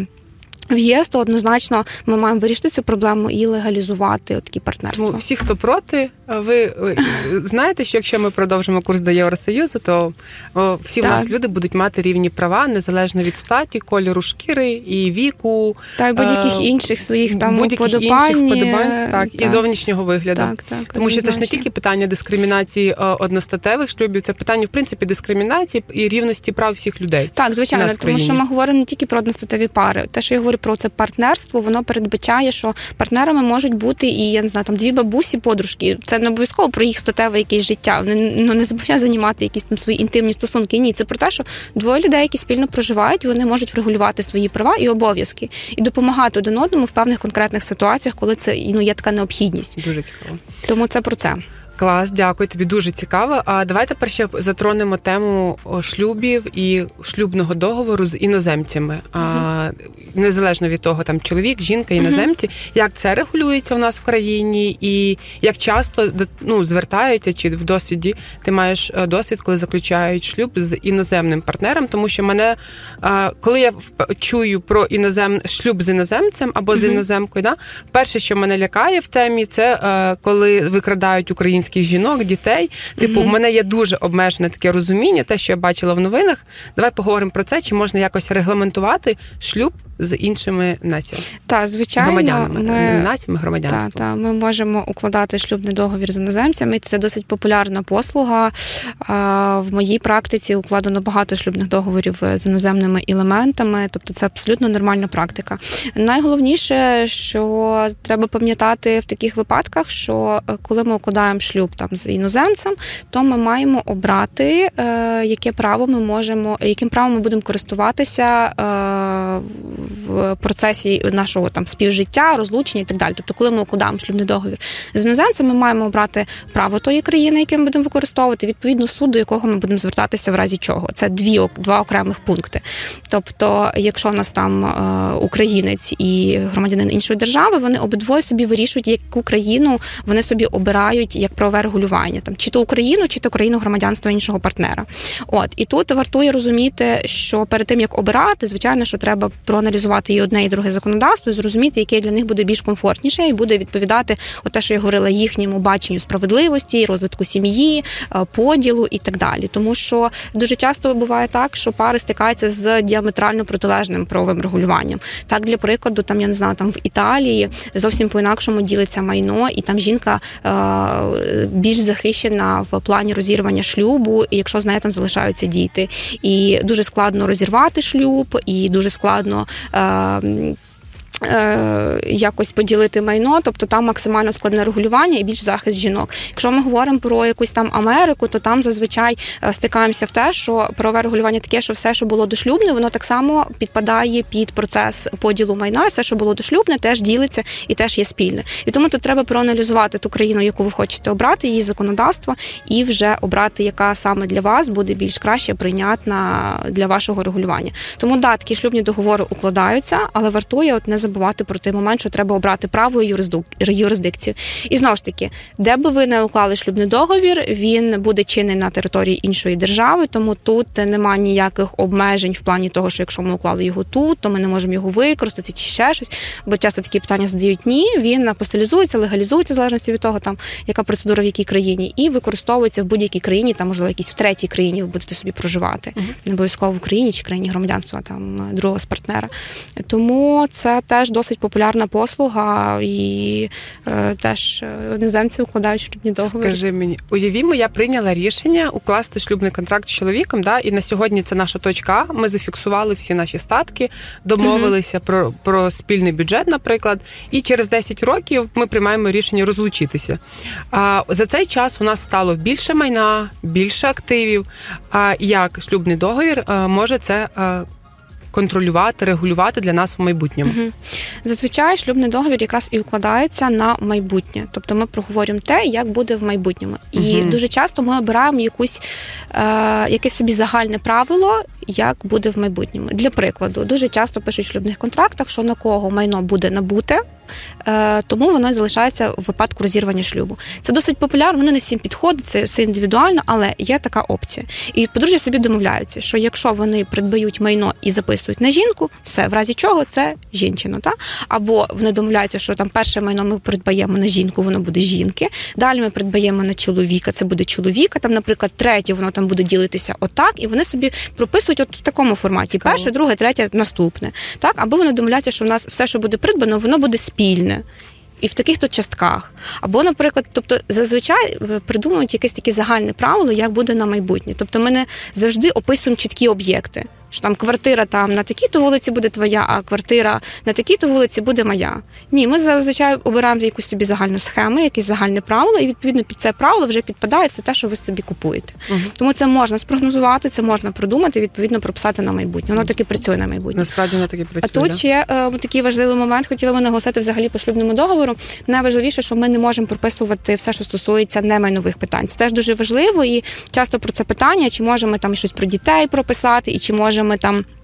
в ЄС, то однозначно ми маємо вирішити цю проблему і легалізувати такі партнерства. Тому всі, хто проти, ви, ви знаєте, що якщо ми продовжимо курс до Євросоюзу, то о, всі так. в нас люди будуть мати рівні права, незалежно від статі, кольору шкіри і віку. Так, будь-яких е- інших своїх там будь-яких уподобань. інших вподобань, так, так, і зовнішнього вигляду. Так, так, Тому що це ж не тільки питання дискримінації одностатевих шлюбів, це питання, в принципі, дискримінації і рівності прав всіх людей. Так, звичайно, тому що ми говоримо не тільки про одностатеві пари. Те, що я говорю про це партнерство, воно передбачає, що партнерами можуть бути і, я не знаю, там дві бабусі, подружки. Це не обов'язково про їх статеве якесь життя. Вони ну, не зобов'язані мати якісь там свої інтимні стосунки. Ні, це про те, що двоє людей, які спільно проживають, вони можуть врегулювати свої права і обов'язки і допомагати один одному в певних конкретних ситуаціях, коли це ну, є така необхідність. Дуже цікаво. Тому це про це. Клас, дякую, тобі дуже цікаво. А давай тепер ще затронемо тему шлюбів і шлюбного договору з іноземцями. Uh-huh. А, незалежно від того, там чоловік, жінка, іноземці. Uh-huh. Як це регулюється в нас в країні і як часто ну, звертаються, чи в досвіді ти маєш досвід, коли заключають шлюб з іноземним партнером, тому що мене, коли я чую про інозем... шлюб з іноземцем або з uh-huh. іноземкою, да, перше, що мене лякає в темі, це коли викрадають українські українських жінок, дітей. Типу, в mm-hmm. мене є дуже обмежене таке розуміння, те, що я бачила в новинах. Давай поговоримо про це, чи можна якось регламентувати шлюб з іншими націями. Так, звичайно. Громадянами, ми... не націями, громадянством. Так, та, ми можемо укладати шлюбний договір з іноземцями. Це досить популярна послуга. В моїй практиці укладено багато шлюбних договорів з іноземними елементами, тобто це абсолютно нормальна практика. Найголовніше, що треба пам'ятати в таких випадках, що коли ми укладаємо шлюб там з іноземцем, то ми маємо обрати, яке право ми можемо, яким правом ми будемо користуватися в процесі нашого там співжиття, розлучення і так далі. Тобто, коли ми укладаємо шлюбний договір з іноземцем, ми маємо обрати право тої країни, яке ми будемо використовувати, відповідно суд, до якого ми будемо звертатися в разі чого. Це дві, два окремих пункти. Тобто, якщо в нас там е, українець і громадянин іншої держави, вони обидвоє собі вирішують, яку країну вони собі обирають як правове регулювання. Там, чи то Україну, чи то країну громадянства іншого партнера. От. І тут вартує розуміти, що перед тим, як обирати, звичайно, що треба проаналізувати і одне, і друге законодавство, і зрозуміти, яке для них буде більш комфортніше, і буде відповідати от те, що я говорила, їхньому баченню справедливості, розвитку сім'ї, поділу і так далі. Тому що дуже часто буває так, що пари стикаються з діаметрально протилежним правовим регулюванням. Так, для прикладу, там, я не знаю, там в Італії зовсім по-інакшому ділиться майно, і там жінка е- більш захищена в плані розірвання шлюбу, і якщо з нею там залишаються діти. І дуже складно розірвати шлюб, і дуже складно е- якось поділити майно, тобто там максимально складне регулювання і більш захист жінок. Якщо ми говоримо про якусь там Америку, то там зазвичай стикаємося в те, що правове регулювання таке, що все, що було дошлюбне, воно так само підпадає під процес поділу майна, все, що було дошлюбне, теж ділиться і теж є спільне. І тому тут треба проаналізувати ту країну, яку ви хочете обрати, її законодавство, і вже обрати, яка саме для вас буде більш краще прийнятна для вашого регулювання. Тому да, такі шлюбні договори укладаються, але вартує от не забувати про той момент, що треба обрати право і юрисдикцію. І знову ж таки, де би ви не уклали шлюбний договір, він буде чинний на території іншої держави, тому тут немає ніяких обмежень в плані того, що якщо ми уклали його тут, то ми не можемо його використати чи ще щось, бо часто такі питання задають. Ні, він апостилізується, легалізується в залежності від того, там, яка процедура в якій країні, і використовується в будь-якій країні, там, можливо, якійсь в третій країні ви будете собі проживати. Uh-huh. Не обов'язково в Україні чи країні громадянства там, другого з партнера. Тому це теж досить популярна послуга, і е, теж іноземці укладають шлюбні договори. Скажи мені, уявімо, я прийняла рішення укласти шлюбний контракт з чоловіком, да, і на сьогодні це наша точка А, ми зафіксували всі наші статки, домовилися mm-hmm. про, про спільний бюджет, наприклад, і через десять років ми приймаємо рішення розлучитися. А за цей час у нас стало більше майна, більше активів. А як шлюбний договір а, може це а, контролювати, регулювати для нас в майбутньому. Угу. Зазвичай шлюбний договір якраз і укладається на майбутнє. Тобто ми проговорюємо те, як буде в майбутньому. І угу. дуже часто ми обираємо якусь, е, якесь собі загальне правило, як буде в майбутньому. Для прикладу, дуже часто пишуть в шлюбних контрактах, що на кого майно буде набуте, е, тому воно залишається в випадку розірвання шлюбу. Це досить популярно, воно не всім підходить, це все індивідуально, але є така опція. І подружжя собі домовляються, що якщо вони придбають майно і записують на жінку, все, в разі чого це жінчина, та? Або вони домовляються, що там перше майно ми придбаємо на жінку, воно буде жінки, далі ми придбаємо на чоловіка, це буде чоловіка, там, наприклад, третє, воно там буде ділитися отак, і вони собі прописують от в такому форматі. Цікаво. Перше, друге, третє, наступне. Так? Або вони домовляються, що в нас все, що буде придбано, воно буде спільне. І в таких-то частках. Або, наприклад, тобто зазвичай придумують якесь таке загальне правило, як буде на майбутнє. Тобто ми не завжди описуємо чіткі об'єкти. Що там квартира там на такій-то вулиці буде твоя, а квартира на такій-то вулиці буде моя. Ні, ми зазвичай обираємо якусь собі загальну схему, якісь загальне правило, і відповідно під це правило вже підпадає все те, що ви собі купуєте. Угу. Тому це можна спрогнозувати, це можна продумати, відповідно прописати на майбутнє. Воно таки працює на майбутнє. Насправді воно таки працює. А тут ще е, такий важливий момент, хотіла би наголосити взагалі по шлюбному договору. Найважливіше, що ми не можемо прописувати все, що стосується немайнових питань. Це теж дуже важливо, і часто про це питання, чи можемо там щось про дітей прописати, і чи можемо там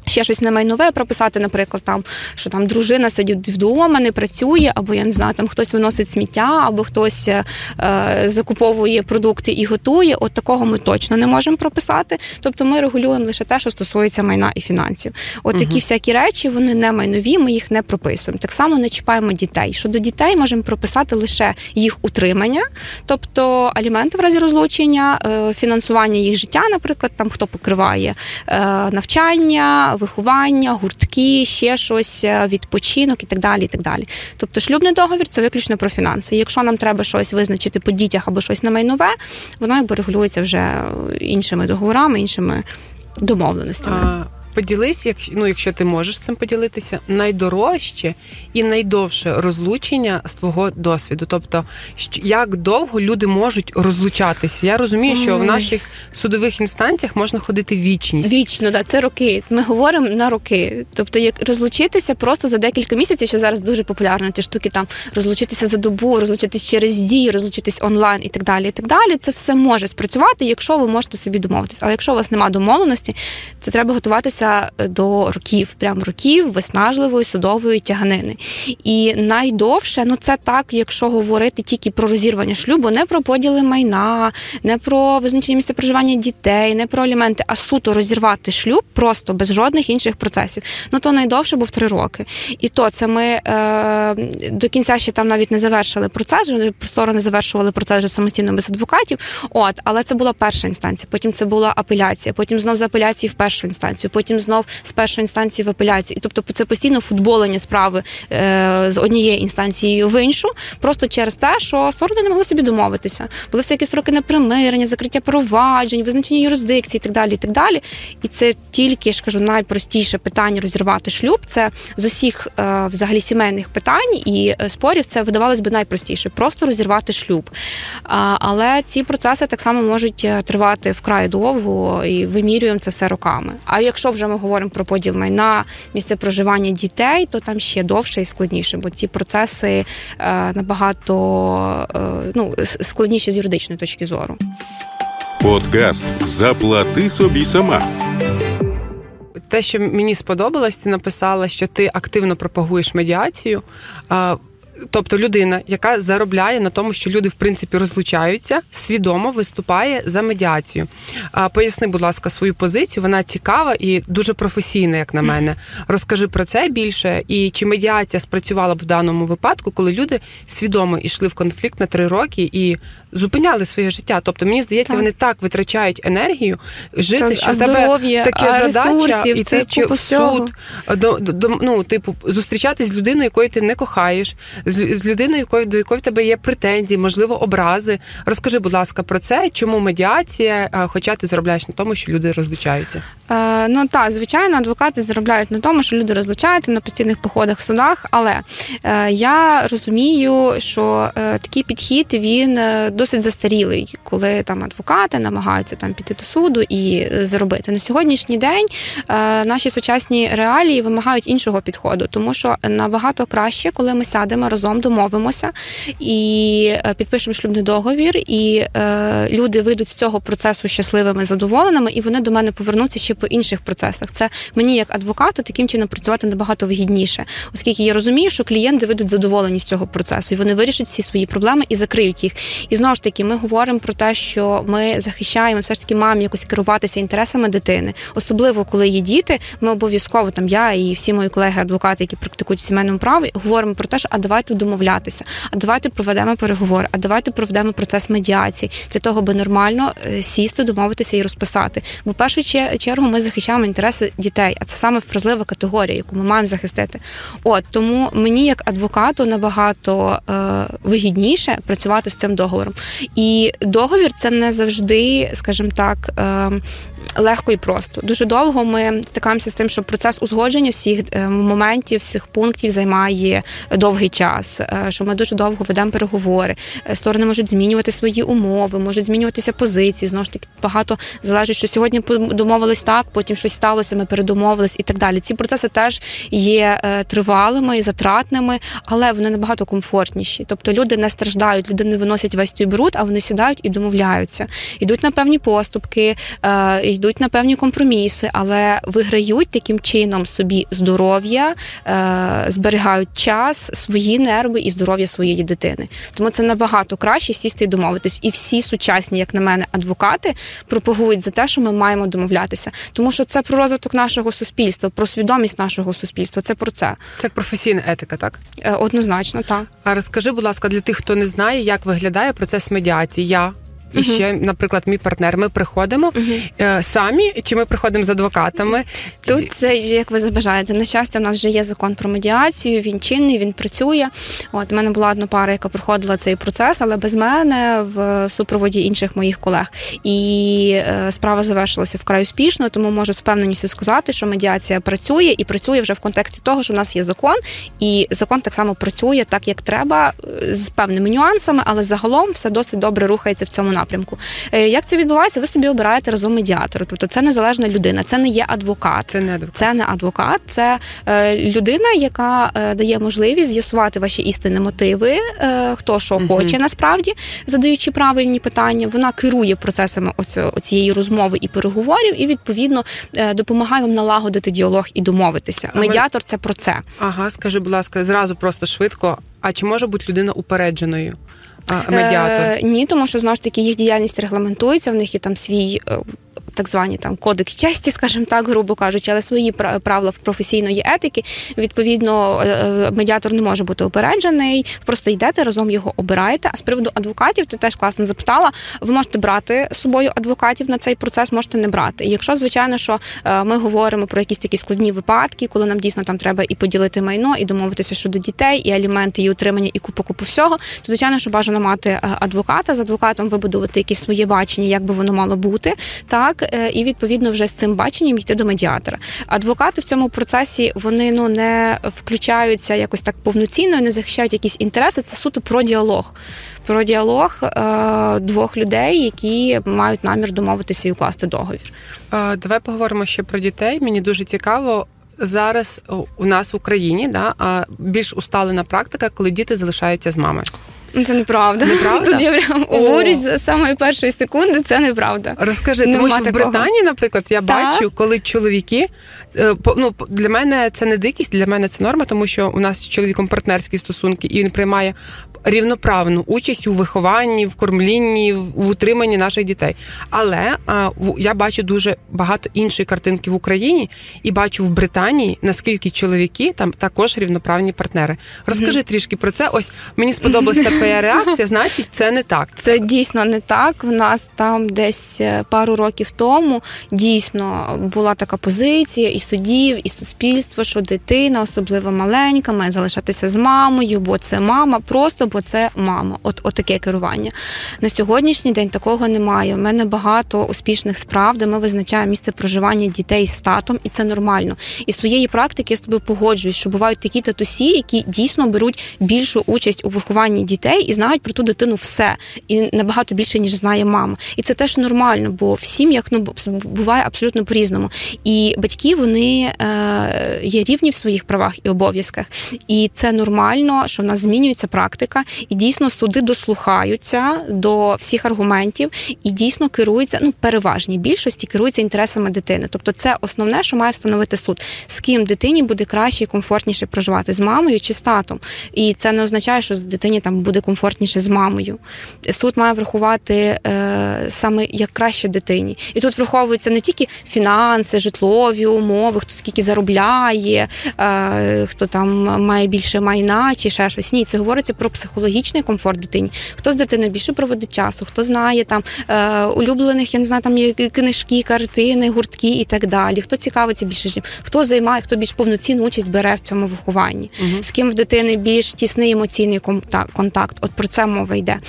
ще щось не майнове прописати, наприклад, там, що там дружина сидить вдома, не працює, або, я не знаю, там хтось виносить сміття, або хтось е, закуповує продукти і готує. От такого ми точно не можемо прописати. Тобто ми регулюємо лише те, що стосується майна і фінансів. От угу. такі всякі речі, вони не майнові, ми їх не прописуємо. Так само не чіпаємо дітей. Щодо дітей можемо прописати лише їх утримання, тобто аліменти в разі розлучення, е, фінансування їх життя, наприклад, там хто покриває е, навчання, виховання, гуртки, ще щось, відпочинок і так далі, і так далі. Тобто шлюбний договір – це виключно про фінанси. Якщо нам треба щось визначити по дітях або щось на майнове, воно якби регулюється вже іншими договорами, іншими домовленостями. А, поділись, якщо, ну, якщо ти можеш цим поділитися, найдорожче і найдовше розлучення з твого досвіду. Тобто, як довго люди можуть розлучатися? Я розумію, що Ой. в наших судових інстанціях можна ходити вічність. Вічно, так, це роки. Ми говоримо на роки. Тобто, як розлучитися просто за декілька місяців, що зараз дуже популярно, ті штуки там розлучитися за добу, розлучитись через дію, розлучитись онлайн і так далі, і так далі. Це все може спрацювати, якщо ви можете собі домовитись. Але якщо у вас немає домовленості, це треба готуватися до років, прям років виснажливої судової тяганини. І найдовше, ну це так, якщо говорити тільки про розірвання шлюбу, не про поділи майна, не про визначення місця проживання дітей, не про аліменти, а суто розірвати шлюб просто без жодних інших процесів. Ну то найдовше був три роки. І то це ми е, до кінця ще там навіть не завершили процес, сторони завершували процес вже самостійно без адвокатів, от, але це була перша інстанція, потім це була апеляція, потім знов з апеляції в першу інстанцію, потім знов з першої інстанції в апеляцію. І тобто це постійно футболення справи е, з однієї інстанції в іншу, просто через те, що сторони не могли собі домовитися. Були всякі строки непримирення, закриття проваджень, визначення юрисдикції і так далі, і так далі. І це тільки, ж кажу, найпростіше питання розірвати шлюб. Це з усіх е, взагалі сімейних питань і спорів це видавалось би найпростіше. Просто розірвати шлюб. А, але ці процеси так само можуть тривати вкрай довго і вимірюємо це все роками. А якщо вже ми говоримо про поділ майна, місце проживання дітей, то там ще довше і складніше, бо ці процеси е, набагато е, ну, складніші з юридичної точки зору. Подкаст «Заплати собі сама». Те, що мені сподобалось, ти написала, що ти активно пропагуєш медіацію. Тобто людина, яка заробляє на тому, що люди, в принципі, розлучаються, свідомо виступає за медіацію. А, поясни, будь ласка, свою позицію. Вона цікава і дуже професійна, як на мене. Розкажи про це більше. І чи медіація спрацювала б в даному випадку, коли люди свідомо йшли в конфлікт на три роки і зупиняли своє життя. Тобто, мені здається, так. вони так витрачають енергію жити, так, що в тебе таке задача іти чи в суд, до, до, ну, типу, зустрічатись з людиною, якої ти не кохаєш, з людиною, до якої в тебе є претензії, можливо, образи. Розкажи, будь ласка, про це, чому медіація, хоча ти заробляєш на тому, що люди розлучаються? Е, ну так, звичайно, адвокати заробляють на тому, що люди розлучаються на постійних походах в судах, але е, я розумію, що е, такий підхід, він досить застарілий, коли там адвокати намагаються там піти до суду і заробити. На сьогоднішній день е, наші сучасні реалії вимагають іншого підходу, тому що набагато краще, коли ми сядемо разом, домовимося і підпишемо шлюбний договір, і е, люди вийдуть з цього процесу щасливими, задоволеними, і вони до мене повернуться ще по інших процесах. Це мені, як адвокату, таким чином працювати набагато вигідніше, оскільки я розумію, що клієнти вийдуть задоволені з цього процесу, і вони вирішать всі свої проблеми і закриють їх. І знову ж таки, ми говоримо про те, що ми захищаємо, все ж таки маємо якось керуватися інтересами дитини. Особливо, коли є діти, ми обов'язково, там я і всі мої колеги-адвокати, які практикують в сімейному праві, говоримо про те, що а давайте домовлятися, а давайте проведемо переговори, а давайте проведемо процес медіації, для того, аби нормально сісти, домовитися і розписати. Бо в першу чергу ми захищаємо інтереси дітей, а це саме вразлива категорія, яку ми маємо захистити. От, тому мені, як адвокату, набагато е, вигідніше працювати з цим договором. І договір – це не завжди, скажімо так, е, легко і просто. Дуже довго ми стикаємося з тим, що процес узгодження всіх моментів, всіх пунктів займає довгий час. час, що ми дуже довго ведемо переговори, сторони можуть змінювати свої умови, можуть змінюватися позиції, знову ж таки багато залежить, що сьогодні домовились так, потім щось сталося, ми передомовились і так далі. Ці процеси теж є тривалими і затратними, але вони набагато комфортніші. Тобто люди не страждають, люди не виносять весь той бруд, а вони сідають і домовляються. Йдуть на певні поступки, йдуть на певні компроміси, але виграють таким чином собі здоров'я, зберігають час, свої нерви і здоров'я своєї дитини. Тому це набагато краще сісти і домовитись. І всі сучасні, як на мене, адвокати пропагують за те, що ми маємо домовлятися. Тому що це про розвиток нашого суспільства, про свідомість нашого суспільства. Це про це. Це професійна етика, так? Однозначно, так. А розкажи, будь ласка, для тих, хто не знає, як виглядає процес медіації. Я І uh-huh. ще, наприклад, мій партнер, ми приходимо uh-huh. самі, чи ми приходимо з адвокатами? Тут це, як ви забажаєте. На щастя, в нас вже є закон про медіацію, він чинний, він працює. От, у мене була одна пара, яка проходила цей процес, але без мене, в супроводі інших моїх колег. І е, справа завершилася вкрай успішно, тому можу з певненістю сказати, що медіація працює, і працює вже в контексті того, що в нас є закон, і закон так само працює так, як треба, з певними нюансами, але загалом все досить добре рухається в цьому напрямку. Як це відбувається? Ви собі обираєте разом медіатора. Тобто це незалежна людина, це не є адвокат. Це не адвокат. Це не адвокат, це е, людина, яка е, дає можливість з'ясувати ваші істинні мотиви, е, хто що uh-huh. хоче насправді, задаючи правильні питання. Вона керує процесами оцю, оцієї розмови і переговорів і, відповідно, е, допомагає вам налагодити діалог і домовитися. А Медіатор ми... – це про це. Ага, скажи, будь ласка, зразу просто швидко, а чи може бути людина упередженою? А, медіатор? Е, ні, тому що, знову ж таки, їх діяльність регламентується, в них є там свій так звані там кодекс честі, скажімо так, грубо кажучи, але свої правила професійної етики. Відповідно, медіатор не може бути упереджений, просто йдете, разом його обираєте. А з приводу адвокатів, ти теж класно запитала, ви можете брати з собою адвокатів на цей процес, можете не брати. І якщо, звичайно, що ми говоримо про якісь такі складні випадки, коли нам дійсно там треба і поділити майно, і домовитися щодо дітей, і аліменти, і утримання, і купу-купу всього, то, звичайно, що бажано мати адвоката, з адвокатом вибудувати якесь своє бачення, як би воно мало бути, так, і, відповідно, вже з цим баченням йти до медіатора. Адвокати в цьому процесі, вони, ну, не включаються якось так повноцінно, не захищають якісь інтереси, це суто про діалог. Про діалог е, двох людей, які мають намір домовитися і укласти договір. А, давай поговоримо ще про дітей. Мені дуже цікаво, зараз у нас в Україні, да, більш усталена практика, коли діти залишаються з мамою. Це неправда. Неправда? Тут я прям обурюсь з самої першої секунди, це неправда. Розкажи, Нема тому що такого. в Британії, наприклад, я так. бачу, коли чоловіки, ну, для мене це не дикість, для мене це норма, тому що у нас з чоловіком партнерські стосунки, і він приймає рівноправну участь у вихованні, в кормлінні, в утриманні наших дітей. Але а, в, я бачу дуже багато іншої картинки в Україні і бачу в Британії, наскільки чоловіки там також рівноправні партнери. Розкажи mm-hmm. трішки про це. Ось мені сподобалася твоя реакція, значить, це не так. Це дійсно не так. В нас там десь пару років тому дійсно була така позиція і судів, і суспільства, що дитина, особливо маленька, має залишатися з мамою, бо це мама, просто бо це мама. От, от таке керування. На сьогоднішній день такого немає. У мене багато успішних справ, де ми визначаємо місце проживання дітей з татом, і це нормально. І своєї практики я з тобою погоджуюсь, що бувають такі татусі, які дійсно беруть більшу участь у вихованні дітей і знають про ту дитину все. І набагато більше, ніж знає мама. І це теж нормально, бо в сім'ях, ну, буває абсолютно по-різному. І батьки, вони е, є рівні в своїх правах і обов'язках. І це нормально, що в нас змінюється практика, і дійсно суди дослухаються до всіх аргументів і дійсно керуються, ну, переважній більшості керуються інтересами дитини. Тобто це основне, що має встановити суд. З ким дитині буде краще і комфортніше проживати, з мамою чи з татом. І це не означає, що з дитині там буде комфортніше з мамою. Суд має врахувати е, саме як краще дитині. І тут враховуються не тільки фінанси, житлові умови, хто скільки заробляє, е, хто там має більше майна чи ще щось. Ні, це говориться про психологію. психологічний комфорт дитині. Хто з дитиною більше проводить часу, хто знає там е, улюблених, я не знаю, там є книжки, картини, гуртки і так далі. Хто цікавиться більше життям, хто займає, хто більш повноцінну участь бере в цьому вихованні. Угу. З ким в дитини більш тісний емоційний контакт. От про це мова йде.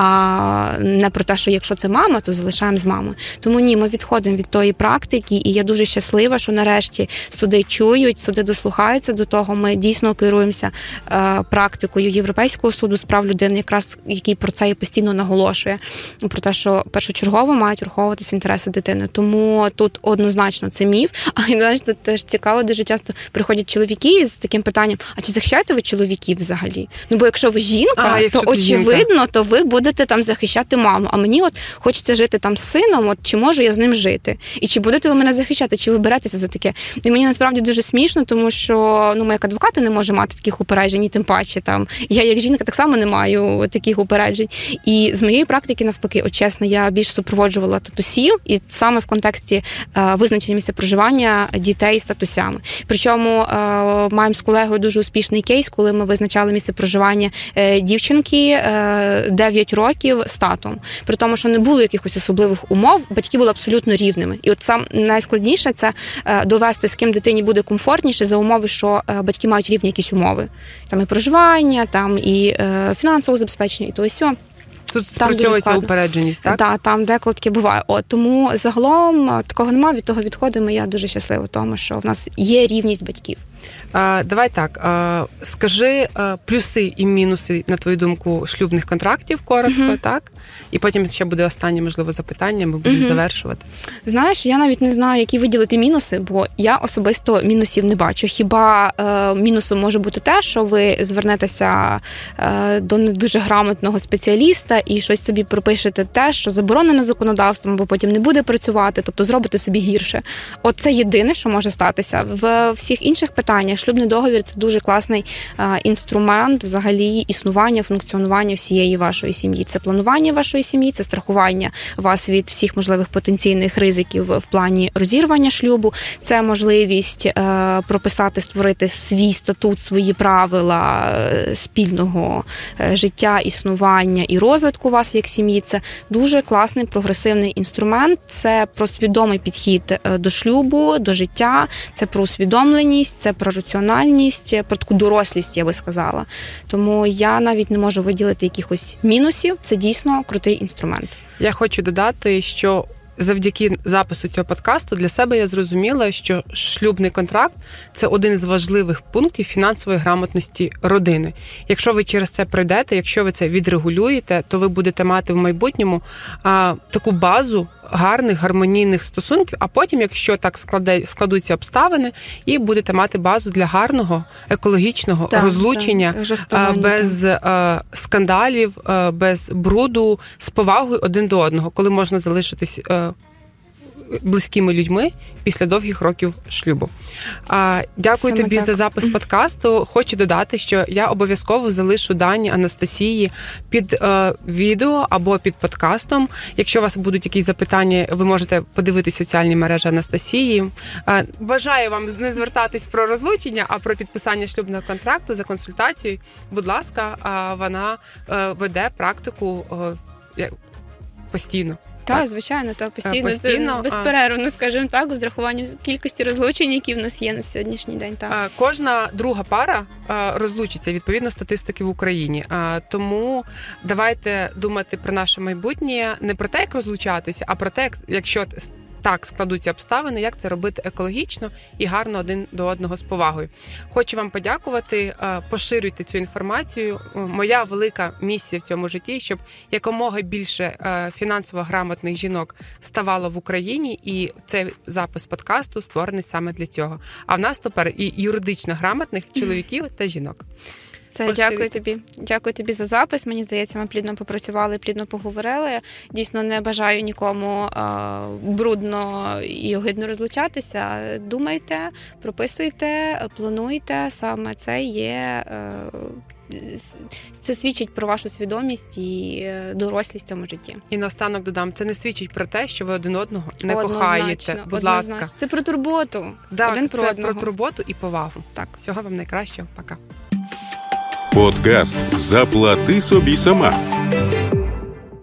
А не про те, що якщо це мама, то залишаємо з мамою. Тому ні, ми відходимо від тої практики, і я дуже щаслива, що нарешті суди чують, суди дослухаються до того. Ми дійсно керуємося е, практикою Європейського суду з прав людини, якраз який про це і постійно наголошує, про те, що першочергово мають враховуватися інтереси дитини. Тому тут однозначно це міф. А знаєш, тут теж цікаво, дуже часто приходять чоловіки з таким питанням: а чи захищаєте ви чоловіків взагалі? Ну, бо якщо ви жінка, а, то очевидно, жінка, то ви будете там захищати маму. А мені от хочеться жити там з сином, от чи можу я з ним жити? І чи будете ви мене захищати, чи ви беретеся за таке? І мені насправді дуже смішно, тому що ну, ми як адвокати не можемо мати таких упереджень, і тим паче там. Я як жінка так само не маю таких упереджень. І з моєї практики, навпаки, от чесно, я більш супроводжувала татусів, і саме в контексті е, визначення місця проживання дітей з татусями. Причому е, маємо з колегою дуже успішний кейс, коли ми визначали місце проживання е, дівчинки е, дев'ять років з татом. При тому, що не було якихось особливих умов, батьки були абсолютно рівними. І от сам найскладніше – це е, довести, з ким дитині буде комфортніше за умови, що е, батьки мають рівні якісь умови. Там і проживання, там і е, фінансове забезпечення, і то і сьо. Тут спрацьовується упередженість, так? Так, там деколи таке буває. От, тому загалом такого немає, від того відходимо. Я дуже щаслива в тому, що в нас є рівність батьків. А, давай так, а, скажи а, плюси і мінуси, на твою думку, шлюбних контрактів, коротко, uh-huh. так? І потім ще буде останнє, можливо, запитання, ми будемо uh-huh. завершувати. Знаєш, я навіть не знаю, які виділити мінуси, бо я особисто мінусів не бачу. Хіба е, мінусом може бути те, що ви звернетеся е, до не дуже грамотного спеціаліста і щось собі пропишете те, що заборонено законодавством, бо потім не буде працювати, тобто зробите собі гірше. От це єдине, що може статися. В всіх інших питаннях шлюбний договір – це дуже класний е, інструмент взагалі існування, функціонування всієї вашої сім'ї. Це планування вашої сім'ї, це страхування вас від всіх можливих потенційних ризиків в плані розірвання шлюбу, це можливість е, прописати, створити свій статут, свої правила е, спільного е, життя, існування і розвитку вас як сім'ї. Це дуже класний прогресивний інструмент, це про свідомий підхід до шлюбу, до життя, це про усвідомленість, це про раціональність, про таку дорослість, я би сказала. Тому я навіть не можу виділити якихось мінусів, це дійсно крутий інструмент. Я хочу додати, що завдяки запису цього подкасту для себе я зрозуміла, що шлюбний контракт – це один з важливих пунктів фінансової грамотності родини. Якщо ви через це пройдете, якщо ви це відрегулюєте, то ви будете мати в майбутньому а, таку базу гарних, гармонійних стосунків, а потім, якщо так складе, складуться обставини, і будете мати базу для гарного, екологічного так, розлучення так, без а, скандалів, а, без бруду, з повагою один до одного, коли можна залишитись а, близькими людьми після довгих років шлюбу. А, дякую Саме тобі так. за запис подкасту. Хочу додати, що я обов'язково залишу дані Анастасії під е, відео або під подкастом. Якщо у вас будуть якісь запитання, ви можете подивитися соціальні мережі Анастасії. Е, бажаю вам не звертатись про розлучення, а про підписання шлюбного контракту за консультацією. Будь ласка, е, вона е, веде практику е, постійно. Так, так, звичайно, так, постійно, постійно безперервно, скажімо так, з рахуванням кількості розлучень, які в нас є на сьогоднішній день. Так. Кожна друга пара розлучиться, відповідно статистики в Україні. Тому давайте думати про наше майбутнє, не про те, як розлучатися, а про те, як, якщо так складуться обставини, як це робити екологічно і гарно один до одного з повагою. Хочу вам подякувати, поширюйте цю інформацію. Моя велика місія в цьому житті, щоб якомога більше фінансово грамотних жінок ставало в Україні, і цей запис подкасту створений саме для цього. А в нас тепер і юридично грамотних чоловіків та жінок. Це дякую тобі. Дякую тобі за запис. Мені здається, ми плідно попрацювали, плідно поговорили. Дійсно, не бажаю нікому а, брудно і огидно розлучатися. Думайте, прописуйте, плануйте. Саме це є... А, це свідчить про вашу свідомість і дорослість в цьому житті. І наостанок додам, це не свідчить про те, що ви один одного не однозначно, кохаєте. Будь однозначно. ласка. Це про турботу. Так, один про це одного. про турботу і повагу. Так. Всього вам найкращого. Пока. Подкаст «Заплати собі сама».